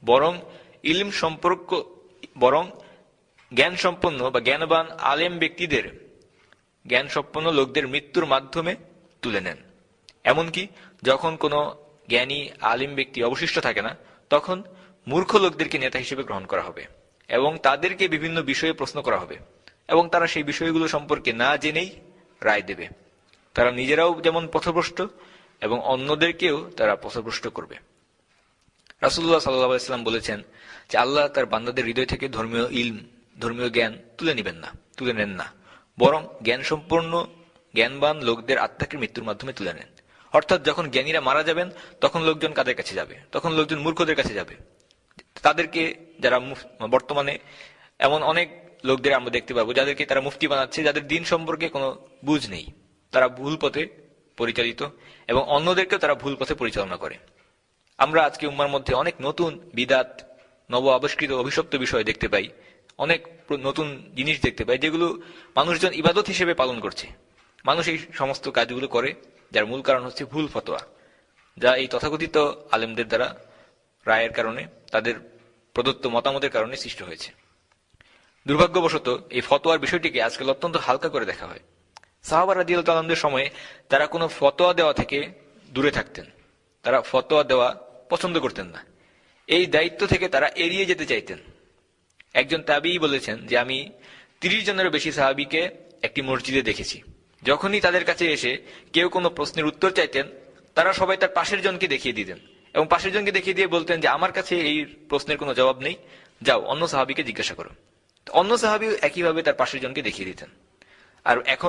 বরং জ্ঞান সম্পন্ন বা জ্ঞানবান আলেম ব্যক্তিদের, জ্ঞান সম্পন্ন লোকদের মৃত্যুর মাধ্যমে তুলে নেন। এমনকি যখন কোনো জ্ঞানী আলিম ব্যক্তি অবশিষ্ট থাকে না, তখন মূর্খ লোকদেরকে নেতা হিসেবে গ্রহণ করা হবে এবং তাদেরকে বিভিন্ন বিষয়ে প্রশ্ন করা হবে এবং তারা সেই বিষয়গুলো সম্পর্কে না জেনেই রায় দেবে। তারা নিজেরাও যেমন পথভ্রষ্ট এবং অন্যদেরকেও তারা পথভ্রষ্ট করবে। রাসূলুল্লাহ সাল্লাল্লাহু আলাইহি ওয়াসাল্লাম বলেছেন যে আল্লাহ তার বান্দাদের হৃদয় থেকে ধর্মীয় ইলম, ধর্মীয় জ্ঞান তুলে নেন না, বরং জ্ঞান সম্পন্ন জ্ঞানবান লোকদের আত্মাকে মৃত্যুর মাধ্যমে তুলে নেন। অর্থাৎ যখন জ্ঞানীরা মারা যাবেন তখন লোকজন কাদের কাছে যাবে? তখন লোকজন মূর্খদের কাছে যাবে। তাদেরকে যারা বর্তমানে এমন অনেক লোকদের আমরা দেখতে পাবো যাদেরকে তারা মুফতি বানাচ্ছে, যাদের দিন সম্পর্কে কোনো বুঝ নেই, তারা ভুল পথে পরিচালিত এবং অন্যদেরকেও তারা ভুল পথে পরিচালনা করে। আমরা আজকে উম্মার মধ্যে অনেক নতুন বিদাত, নব আবিষ্কৃত অভিশপ্ত বিষয় দেখতে পাই, অনেক নতুন জিনিস দেখতে পাই যেগুলো মানুষজন ইবাদত হিসেবে পালন করছে। মানুষ এই সমস্ত কাজগুলো করে যার মূল কারণ হচ্ছে ভুল ফতোয়া, যা এই তথাকথিত আলেমদের দ্বারা রায়ের কারণে, তাদের প্রদত্ত মতামতের কারণে সৃষ্টি হয়েছে। দুর্ভাগ্যবশত এই ফতোয়ার বিষয়টিকে আজকাল অত্যন্ত হালকা করে দেখা হয়। সাহাবা রাদিয়াল্লাহু আনহুদের সময়ে তারা কোনো ফতোয়া দেওয়া থেকে দূরে থাকতেন, তারা ফতোয়া দেওয়া পছন্দ করতেন না, এই দায়িত্ব থেকে তারা এড়িয়ে যেতে চাইতেন। একজন তাবিঈ বলেছেন যে আমি 30 জনেরও বেশি সাহাবীকে একটি মসজিদে দেখেছি, যখনই তাদের কাছে এসে কেউ কোনো প্রশ্নের উত্তর চাইতেন, তারা সবাই তার পাশের জনকে দেখিয়ে দিতেন এবং পাশের জনকে দেখিয়ে দিয়ে বলতেন যে আমার কাছে এই প্রশ্নের কোনো জবাব নেই, যাও অন্য সাহাবীকে জিজ্ঞাসা করো। অন্য সাহাবী একইভাবে তার পাশের জনকে দেখিয়ে দিতেন। আর এখন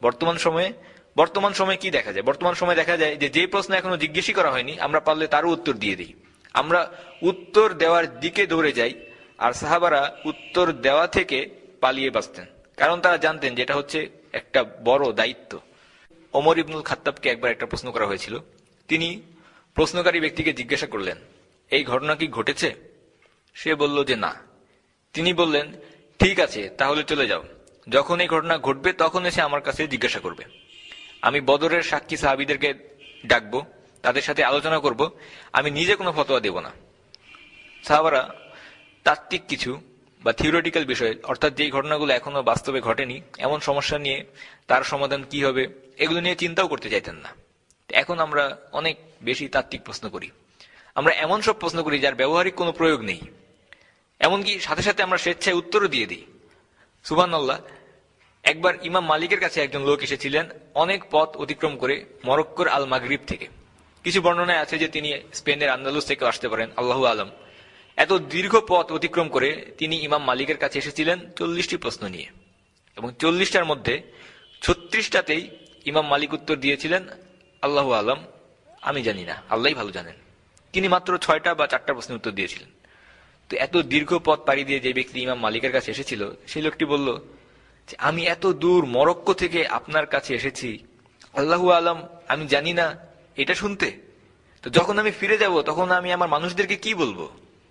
বর্তমান সময়ে কি দেখা যায়? বর্তমান সময়ে দেখা যায় যে প্রশ্ন এখনো জিজ্ঞেসই করা হয়নি, আমরা পারলে তারও উত্তর দিয়ে দিই। আমরা উত্তর দেওয়ার দিকে দৌড়ে যাই, আর সাহাবারা উত্তর দেওয়া থেকে পালিয়ে বাঁচতেন, কারণ তারা জানতেন যে এটা হচ্ছে একটা বড় দায়িত্ব। ওমর ইবনুল খাত্তাবকে একবার একটা প্রশ্ন করা হয়েছিল। তিনি প্রশ্নকারী ব্যক্তিকে জিজ্ঞাসা করলেন, এই ঘটনা কি ঘটেছে? সে বলল যে না। তিনি বললেন, ঠিক আছে, তাহলে চলে যাও, যখন এই ঘটনা ঘটবে তখন এসে আমার কাছে জিজ্ঞাসা করবে। আমি বদরের সাক্ষী সাহাবীদেরকে ডাকবো, তাদের সাথে আলোচনা করব, আমি নিজে কোনো ফতোয়া দেব না। সাহাবারা তাত্ত্বিক কিছু বা থিওরিটিক্যাল বিষয়, অর্থাৎ যেই ঘটনাগুলো এখনো বাস্তবে ঘটেনি এমন সমস্যা নিয়ে তার সমাধান কি হবে এগুলো নিয়ে চিন্তাও করতে চাইতেন না। এখন আমরা অনেক বেশি তাত্ত্বিক প্রশ্ন করি, আমরা এমন সব প্রশ্ন করি যার ব্যবহারিক কোনো প্রয়োগ নেই, এমনকি সাথে সাথে আমরা স্বেচ্ছায় উত্তরও দিয়ে দিই। সুবহানাল্লাহ। একবার ইমাম মালিকের কাছে একজন লোক এসেছিলেন অনেক পথ অতিক্রম করে, মরক্কোর আল মাগরিব থেকে। কিছু বর্ণনায় আছে যে তিনি স্পেনের আন্দালুস থেকে আসতে পারেন, আল্লাহু আলম। এত দীর্ঘ পথ অতিক্রম করে তিনি ইমাম মালিকের কাছে এসেছিলেন 40টি প্রশ্ন নিয়ে, এবং 40টার মধ্যে 36টাতেই ইমাম মালিক উত্তর দিয়েছিলেন, আল্লাহু আলম, আমি জানি না, আল্লাহই ভালো জানেন। তিনি মাত্র 6টা বা 4টা প্রশ্নের উত্তর দিয়েছিলেন। তো এত দীর্ঘ পথ পাড়ি দিয়ে যে ব্যক্তি ইমাম মালিকের কাছে এসেছিল, সেই লোকটি বলল যে আমি এত দূর মরক্কো থেকে আপনার কাছে এসেছি, আল্লাহু আলম আমি জানি না এটা শুনতে, তো যখন আমি ফিরে যাব তখন আমি আমার মানুষদেরকে কি বলবো?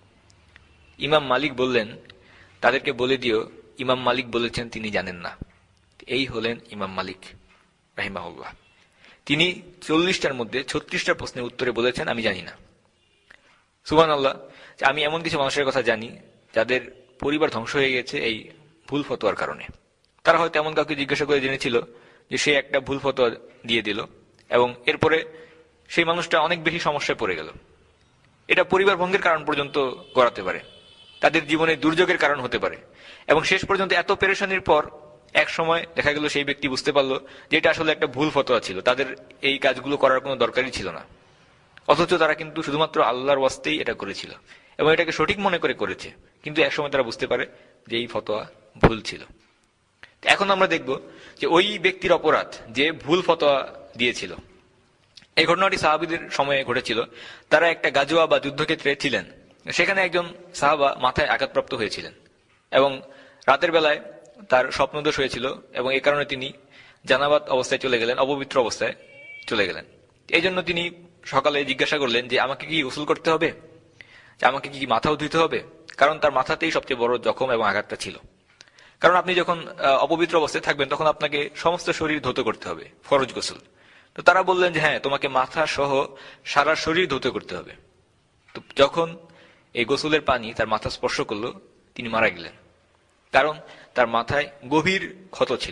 ইমাম মালিক বললেন, তাদেরকে বলে দিও ইমাম মালিক বলেছেন তিনি জানেন না। এই হলেন ইমাম মালিক রাহিমাহুল্লাহ। তিনি 40টার মধ্যে 36টা প্রশ্নের উত্তরে বলেছেন আমি জানি না। সুবহানাল্লাহ। আমি এমন কিছু মানুষের কথা জানি যাদের পরিবার ধ্বংস হয়ে গেছে এই ভুল ফতোয়ার কারণে। তারা হয়তো এমন কাউকে জিজ্ঞাসা করে জেনেছিল যে সে একটা ভুল ফতোয়া দিয়ে দিল, এবং এরপরে সেই মানুষটা অনেক বেশি সমস্যায় পড়ে গেল। এটা পরিবার ভঙ্গের কারণ পর্যন্ত গড়াতে পারে, তাদের জীবনে দুর্যোগের কারণ হতে পারে, এবং শেষ পর্যন্ত এত পেরেশানির পর এক সময় দেখা গেল সেই ব্যক্তি বুঝতে পারলো যে এটা আসলে একটা ভুল ফতোয়া ছিল, তাদের এই কাজগুলো করার কোনো দরকারই ছিল না, অথচ তারা কিন্তু শুধুমাত্র আল্লাহর ওয়াস্তেই এটা করেছিল এবং এটাকে সঠিক মনে করে করেছে, কিন্তু একসময় তারা বুঝতে পারে যে এই ফতোয়া ভুল ছিল। এখন আমরা দেখব যে ওই ব্যক্তির অপরাধ যে ভুল ফতোয়া দিয়েছিল। এই ঘটনাটি সাহাবীদের সময়ে ঘটেছিল। তারা একটা গাজওয়া বা যুদ্ধক্ষেত্রে ছিলেন। সেখানে একজন সাহাবা মাথায় আঘাতপ্রাপ্ত হয়েছিলেন এবং রাতের বেলায় তার স্বপ্নদোষ হয়েছিল এবং এই কারণে তিনি জানাবাত অবস্থায় চলে গেলেন, অপবিত্র অবস্থায় চলে গেলেন। এই জন্য তিনি সকালে জিজ্ঞাসা করলেন যে আমাকে কি গোসল করতে হবে, যে আমাকে কি মাথাও ধুইতে হবে, কারণ তার মাথাতেই সবচেয়ে বড় জখম এবং আঘাতটা ছিল। কারণ আপনি যখন অপবিত্র অবস্থায় থাকবেন তখন আপনাকে সমস্ত শরীর ধৌত করতে হবে, ফরজ গোসল। তো তারা বললেন যে হ্যাঁ, তোমাকে মাথা সহ সারা শরীর ধৌত করতে হবে। তো যখন এই গোসলের পানি তার মাথা স্পর্শ করলো, তিনি মারা গেলেন, কারণ তার মাথায় গভীর ক্ষত ছিল।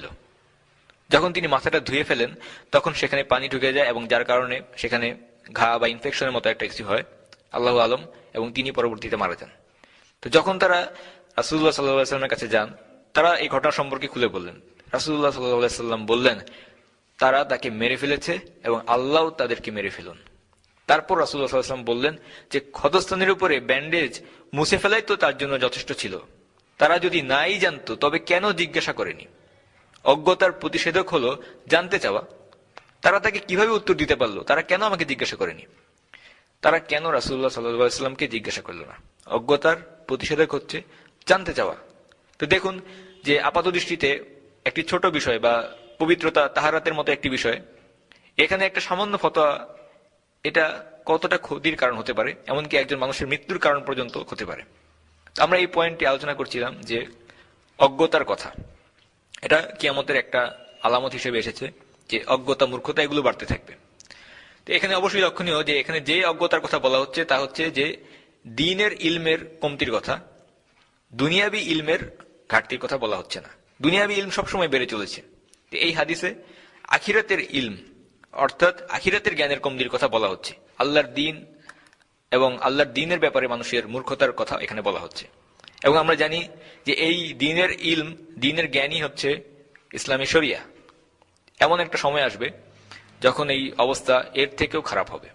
যখন তিনি মাথাটা ধুয়ে ফেলেন তখন সেখানে পানি ঢুকে যায় এবং যার কারণে সেখানে ঘা বা ইনফেকশনের মতো একটা কিছু হয়, আল্লাহু আলম, এবং তিনি পরবর্তীতে মারা যান। তো যখন তারা রাসূলুল্লাহ সাল্লাল্লাহু আলাইহি ওয়াসাল্লামের কাছে যান, তারা এই ঘটনা সম্পর্কে খুলে বললেন। রাসূলুল্লাহ সাল্লাল্লাহু আলাইহি ওয়াসাল্লাম বললেন, তারা তাকে মেরে ফেলেছে এবং আল্লাহ তাদেরকে মেরে ফেলুন। তারপর রাসূলুল্লাহ সাল্লাল্লাহু আলাইহি ওয়াসাল্লাম বললেন যে ক্ষতস্থানের উপরে ব্যান্ডেজ মুছে ফেলাই তো তার জন্য যথেষ্ট ছিল। তারা যদি নাই জানতো তবে কেন জিজ্ঞাসা করেনি? অজ্ঞতার প্রতিষেধক হলো জানতে চাওয়া। তারা তাকে কিভাবে উত্তর দিতে পারলো? তারা কেন আমাকে জিজ্ঞাসা করেনি? তারা কেন রাসূলুল্লাহ সাল্লাল্লাহু আলাইহি ওয়াসাল্লামকে জিজ্ঞাসা করলো না? অজ্ঞতার প্রতিষেধক হচ্ছে জানতে চাওয়া। তো দেখুন যে আপাত দৃষ্টিতে একটি ছোট বিষয় বা পবিত্রতা, তাহারাতের মতো একটি বিষয়, এখানে একটা সামান্য ফতোয়া, এটা কতটা ক্ষতির কারণ হতে পারে, এমনকি একজন মানুষের মৃত্যুর কারণ পর্যন্ত হতে পারে। আমরা এই পয়েন্টটি আলোচনা করছিলাম যে অজ্ঞতার কথা, এটা কিয়ামতের একটা আলামত হিসেবে এসেছে যে অজ্ঞতা, মূর্খতা এগুলো বাড়তে থাকবে। তো এখানে অবশ্যই লক্ষণীয় যে এখানে যে অজ্ঞতার কথা বলা হচ্ছে তা হচ্ছে যে দ্বীনের ইলমের কমতির কথা, দুনিয়াবি ইলমের ঘাটতির কথা বলা হচ্ছে না। দুনিয়াবি ইলম সবসময় বেড়ে চলেছে। এই হাদিসে আখিরাতের ইলম অর্থাৎ আখিরাতের জ্ঞানের কমতির কথা বলা হচ্ছে। আল্লাহর দ্বীন এবং আল্লাহর দ্বীনের ব্যাপারে মানুষের মূর্খতার কথা এখানে বলা হচ্ছে। এবং আমরা জানি যে এই দ্বীনের ইলম, দ্বীনের জ্ঞানই হচ্ছে ইসলামী শরিয়া। এমন একটা সময় আসবে যখন এই অবস্থা এর থেকেও খারাপ হবে।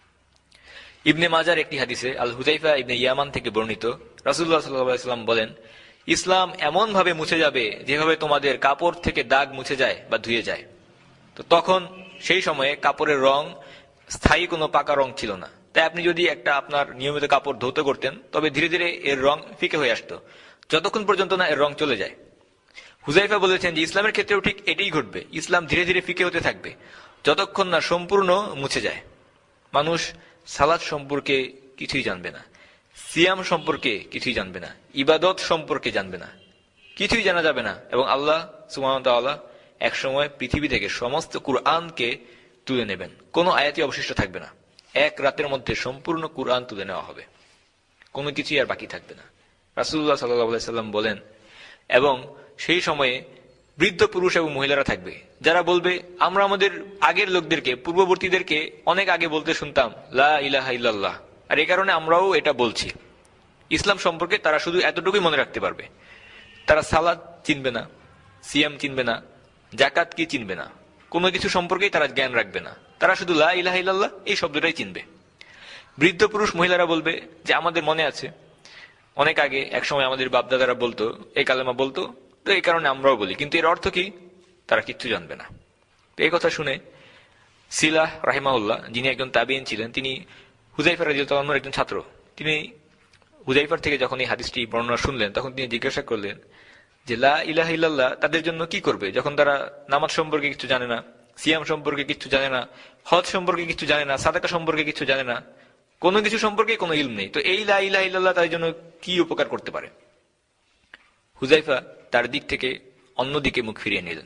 ইবনে মাজার একটি হাদিসে আল হুযাইফা ইবনে ইয়ামান থেকে বর্ণিত, রাসূলুল্লাহ সাল্লাল্লাহু আলাইহি ওয়াসাল্লাম বলেন, ইসলাম এমন ভাবে মুছে যাবে যেভাবে তোমাদের কাপড় থেকে দাগ মুছে যায় বা ধুয়ে যায়। তো তখন সেই সময়ে কাপড়ের রং স্থায়ী কোনো পাকা রং ছিল না। তাই আপনি যদি একটা আপনার নিয়মিত কাপড় ধৌত করতেন তবে ধীরে ধীরে এর রং ফিকে হয়ে আসতো, যতক্ষণ পর্যন্ত না এর রং চলে যায়। হুযাইফা বলেছেন যে ইসলামের ক্ষেত্রেও ঠিক এটাই ঘটবে। ইসলাম ধীরে ধীরে ফিকে হতে থাকবে যতক্ষণ না সম্পূর্ণ মুছে যায়। মানুষ সালাত সম্পর্কে কিছুই জানবে না, সিয়াম সম্পর্কে কিছুই জানবে না, ইবাদত সম্পর্কে জানবে না, কিছুই জানা যাবে না। এবং আল্লাহ সুবহানাহু ওয়া তাআলা একসময় পৃথিবী থেকে সমস্ত কুরআনকে তুলে নেবেন, কোনো আয়াতই অবশিষ্ট থাকবে না। এক রাতের মধ্যে সম্পূর্ণ কুরআন তুলে নেওয়া হবে, কোনো কিছুই আর বাকি থাকবে না। রাসূলুল্লাহ সাল্লাল্লাহু আলাইহি সাল্লাম বলেন, এবং সেই সময়ে বৃদ্ধ পুরুষ এবং মহিলারা থাকবে যারা বলবে, আমরা আমাদের আগের লোকদেরকে, পূর্ববর্তীদেরকে অনেক আগে বলতে শুনতাম লা ইলাহা ইল্লাল্লাহ, আর এই কারণে আমরাও এটা বলছি। ইসলাম সম্পর্কে তারা শুধু এতটুকুই মনে রাখতে পারবে। তারা সালাত চিনবে না, সিয়াম চিনবে না, জাকাত কি চিনবে না, কোনো কিছু সম্পর্কেই তারা জ্ঞান রাখবে না। তারা শুধু লা ইলাহা ইল্লাল্লাহ এই শব্দটাই চিনবে। বৃদ্ধ পুরুষ মহিলারা বলবে যে আমাদের মনে আছে অনেক আগে একসময় আমাদের বাপদাদারা বলতো, এই কালেমা বলতো, তো এই কারণে আমরাও বলি, কিন্তু এর অর্থ কি তারা কিচ্ছু জানবে না। তো এই কথা শুনে সিলাহ রাহিমাহুল্লাহ, যিনি একজন তাবিঈন ছিলেন, তিনি হুযাইফা রাদিয়াল্লাহু আনহুর একজন ছাত্র, তিনি হুযাইফার থেকে যখন এই হাদিসটি বর্ণনা শুনলেন তখন তিনি জিজ্ঞাসা করলেন যে লা ইলাহা ইল্লাল্লাহ তাদের জন্য কি করবে, যখন তারা নামাজ সম্পর্কে কিছু জানে না, সিয়াম সম্পর্কে কিছু জানে না, হজ সম্পর্কে কিছু জানে না, সাদাকা সম্পর্কে কিছু জানে না, কোনো কিছু সম্পর্কে কোনো ইলম নেই। তো এই লা ইলাহা ইল্লাল্লাহ তাদের জন্য কি উপকার করতে পারে? হুযাইফা তার দিক থেকে অন্যদিকে মুখ ফিরিয়ে নিলেন।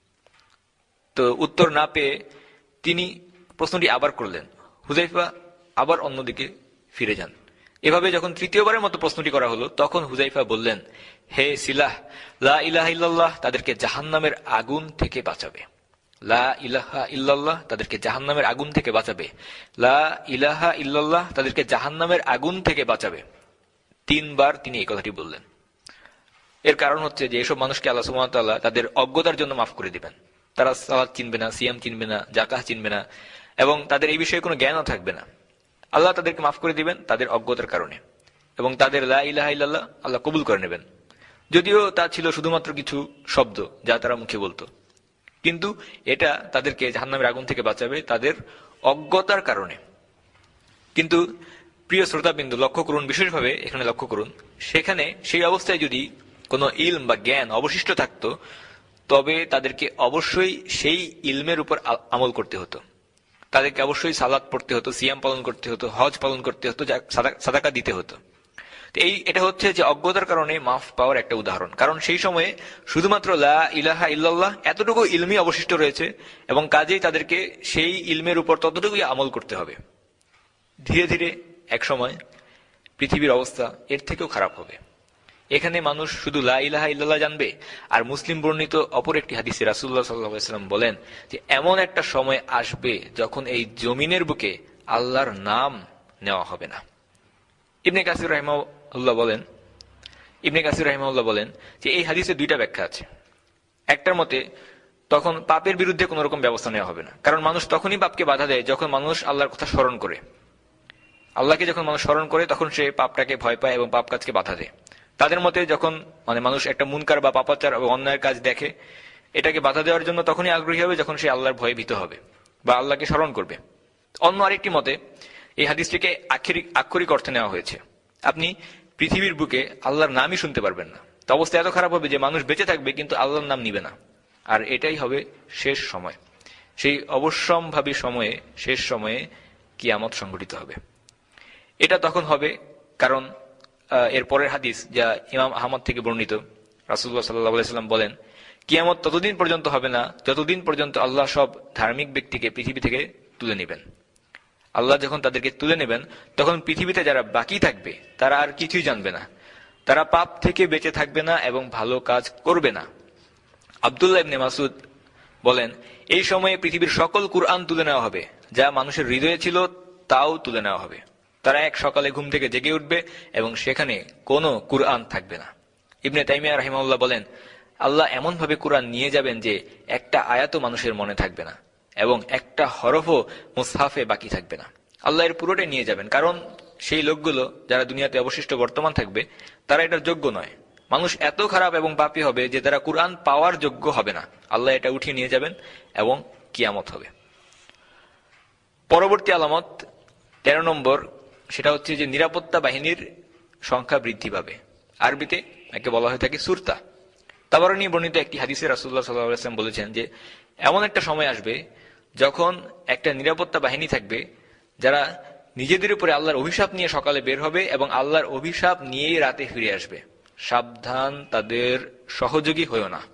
তো উত্তর না পেয়ে তিনি প্রশ্নটি আবার করলেন। হুযাইফা আবার অন্যদিকে ফিরে যান। এভাবে যখন তৃতীয়বারের মতো প্রশ্নটি করা হলো তখন হুযাইফা বললেন, হে সিলাহ, লা ইলাহা ইল্লাল্লাহ তাদেরকে জাহান্নামের আগুন থেকে বাঁচাবে। লা ইলাহা ইল্লাল্লাহ তাদেরকে জাহান্নামের আগুন থেকে বাঁচাবে। লা ইলাহা ইল্লাল্লাহ তাদেরকে জাহান্নামের আগুন থেকে বাঁচাবে। 3 বার তিনি এই কথাটি বললেন। এর কারণ হচ্ছে যে এসব মানুষকে আল্লাহ সুবহানাহু ওয়া তাআলা তাদের অজ্ঞতার জন্য মাফ করে দিবেন। তারা সালাত চিনবে না, সিয়াম চিনবে না, জাকাত চিনবে না, এবং তাদের এই বিষয়ে কোনো জ্ঞানও থাকবে না। আল্লাহ তাদেরকে মাফ করে দিবেন তাদের অজ্ঞতার কারণে, এবং তাদের লা ইলাহা ইল্লাল্লাহ আল্লাহ কবুল করে নেবেন। যদিও তা ছিল শুধুমাত্র কিছু শব্দ যা তারা মুখে বলতো, কিন্তু এটা তাদেরকে জাহান্নামের আগুন থেকে বাঁচাবে, তাদের অজ্ঞতার কারণে। কিন্তু প্রিয় শ্রোতাবিন্দু, লক্ষ্য করুন, বিশেষভাবে এখানে লক্ষ্য করুন, সেখানে সেই অবস্থায় যদি কোনো ইলম বা জ্ঞান অবশিষ্ট থাকতো, তবে তাদেরকে অবশ্যই সেই ইলমের উপর আমল করতে হতো। তাদেরকে অবশ্যই সালাত পড়তে হতো, সিয়াম পালন করতে হতো, হজ পালন করতে হতো, সাদাকা দিতে হতো। এটা হচ্ছে যে অজ্ঞতার কারণে মাফ পাওয়ার একটা উদাহরণ। কারণ সেই সময়ে শুধুমাত্র লা ইলাহা ইল্লাল্লাহ এতটুকু ইলমই অবশিষ্ট রয়েছে, এবং কাজেই তাদেরকে সেই ইলমের উপর ততটুকুই আমল করতে হবে। ধীরে ধীরে এক সময় পৃথিবীর অবস্থা এর থেকেও খারাপ হবে। এখানে মানুষ শুধু লা ইলাহা ইল্লাল্লাহ জানবে। আর মুসলিম বর্ণিত অপর একটি হাদিসে রাসূলুল্লাহ সাল্লাল্লাহু আলাইহি ওয়াসাল্লাম বলেন যে এমন একটা সময় আসবে যখন এই জমিনের বুকে আল্লাহর নাম নেওয়া হবে না। ইবনে কাসির রাহিমাহুল্লাহ বলেন যে এই হাদিসে দুইটা ব্যাখ্যা আছে। একটার মতে তখন পাপের বিরুদ্ধে কোন রকম ব্যবস্থা নেওয়া হবে না, কারণ মানুষ তখনই পাপকে বাধা দেয় যখন মানুষ আল্লাহর কথা স্মরণ করে। আল্লাহকে যখন মানুষ স্মরণ করে তখন সে পাপটাকে ভয় পায় এবং পাপ কাজকে বাধা দেয়। তাদের মতে যখন মানুষ একটা মুনকার বা পাপাচার এবং অন্যায়ের কাজ দেখে, এটাকে বাধা দেওয়ার জন্য তখনই আগ্রহী হবে যখন সে আল্লাহর ভয়ে ভীত হবে বা আল্লাহকে স্মরণ করবে। অন্য আরেকটি মতে এই হাদিসটিকে আক্ষরিক অর্থে নেওয়া হয়েছে। আপনি পৃথিবীর বুকে আল্লাহর নামই শুনতে পারবেন না। তো অবস্থা এত খারাপ হবে যে মানুষ বেঁচে থাকবে কিন্তু আল্লাহর নাম নিবে না। আর এটাই হবে শেষ সময়। সেই অবশ্যম্ভাবী সময়ে, শেষ সময়ে কিয়ামত সংঘটিত হবে। এটা তখন হবে কারণ এর পরের হাদিস, যা ইমাম আহমদ থেকে বর্ণিত, রাসূলুল্লাহ সাল্লাল্লাহু আলাইহি ওয়াসাল্লাম বলেন, কিয়ামত ততদিন পর্যন্ত হবে না যতদিন পর্যন্ত আল্লাহ সব ধার্মিক ব্যক্তিকে পৃথিবী থেকে তুলে নেবেন। আল্লাহ যখন তাদেরকে তুলে নেবেন তখন পৃথিবীতে যারা বাকি থাকবে তারা আর কিছুই জানবে না, তারা পাপ থেকে বেঁচে থাকবে না এবং ভালো কাজ করবে না। আব্দুল্লাহ ইবনে মাসউদ বলেন, এই সময়ে পৃথিবীর সকল কুরআন তুলে নেওয়া হবে, যা মানুষের হৃদয়ে ছিল তাও তুলে নেওয়া হবে। তারা এক সকালে ঘুম থেকে জেগে উঠবে এবং সেখানে কোনো কুরআন থাকবে না। ইবনে তাইমিয়া রাহিমাহুল্লাহ বলেন, আল্লাহ এমন ভাবে কুরআন নিয়ে যাবেন যে একটা আয়াতও মানুষের মনে থাকবে না এবং একটা হরফও মুসহাফে বাকি থাকবে না। আল্লাহ এর পুরোটাই নিয়ে যাবেন, কারণ সেই লোকগুলো যারা দুনিয়াতে অবশিষ্ট বর্তমান থাকবে তারা এটার যোগ্য নয়। মানুষ এত খারাপ এবং পাপী হবে যে তারা কুরআন পাওয়ার যোগ্য হবে না। আল্লাহ এটা উঠিয়ে নিয়ে যাবেন এবং কিয়ামত হবে। পরবর্তী আলামত 13 নম্বর, সেটা হচ্ছে যে নিরাপত্তা বাহিনীর সংখ্যা বৃদ্ধি পাবে। আরবিতে একে বলা হয়ে থাকে সুরতা। তাবারানী বর্ণিত একটি হাদিসে রাসূলুল্লাহ সাল্লাল্লাহু আলাইহি ওয়াসাল্লাম বলেছেন যে এমন একটা সময় আসবে যখন একটা নিরাপত্তা বাহিনী থাকবে যারা নিজেদের উপরে আল্লাহর অভিশাপ নিয়ে সকালে বের হবে এবং আল্লাহর অভিশাপ নিয়েই রাতে ফিরে আসবে। সাবধান, তাদের সহযোগী হয়ো না।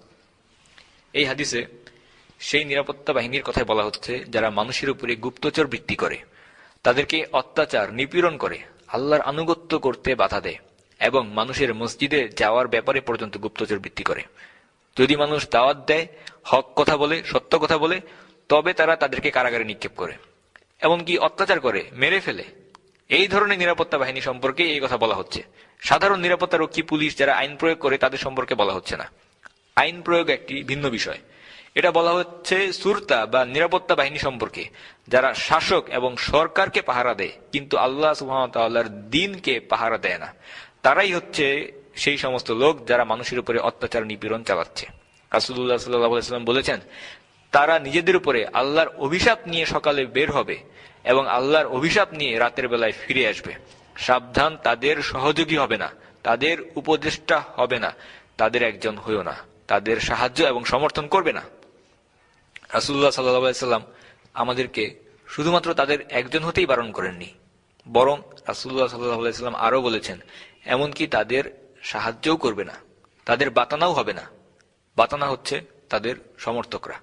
এই হাদিসে সেই নিরাপত্তা বাহিনীর কথাই বলা হচ্ছে যারা মানুষের উপরে গুপ্তচর বৃত্তি করে, তাদেরকে অত্যাচার, নিপীড়ন করে, আল্লাহর আনুগত্য করতে বাধা দেয় এবং মানুষের মসজিদে যাওয়ার ব্যাপারে পর্যন্ত গুপ্তচর বৃত্তি করে। যদি মানুষ দাওয়াত দেয়, হক কথা বলে, সত্য কথা বলে, তবে তারা তাদেরকে কারাগারে নিক্ষেপ করে, এমনকি অত্যাচার করে, মেরে ফেলে। এই ধরনের নিরাপত্তা বাহিনী সম্পর্কে এই কথা বলা হচ্ছে। সাধারণ নিরাপত্তা রক্ষী, পুলিশ যারা আইন প্রয়োগ করে তাদের সম্পর্কে বলা হচ্ছে না। আইন প্রয়োগ একটি ভিন্ন বিষয়। এটা বলা হচ্ছে সুরতা বা নিরাপত্তা বাহিনী সম্পর্কে, যারা শাসক এবং সরকারকে পাহারা দেয় কিন্তু আল্লাহ সুবহানাহু ওয়া তাআলার দ্বীনকে পাহারা দেয় না। তারাই হচ্ছে সেই সমস্ত লোক যারা মানুষের উপরে অত্যাচার, নিপীড়ন চালাচ্ছে। রাসূলুল্লাহ সাল্লাল্লাহু আলাইহি ওয়াসাল্লাম বলেছেন, তারা নিজেদের উপরে আল্লাহর অভিশাপ নিয়ে সকালে বের হবে এবং আল্লাহর অভিশাপ নিয়ে রাতের বেলায় ফিরে আসবে। সাবধান, তাদের সহযোগী হবে না, তাদের উপদেষ্টা হবে না, তাদের একজন হইও না, তাদের সাহায্য এবং সমর্থন করবে না। রাসূলুল্লাহ সাল্লাল্লাহু আলাইহি ওয়াসাল্লাম আমাদেরকে শুধুমাত্র তাদের একজন হতেই বারণ করেননি, বরং রাসূলুল্লাহ সাল্লাল্লাহু আলাইহি ওয়াসাল্লাম আরো বলেছেন, এমনকি তাদের সাহায্যও করবে না, তাদের বাতানাও হবে না। বাতানা হচ্ছে তাদের সমর্থকরা।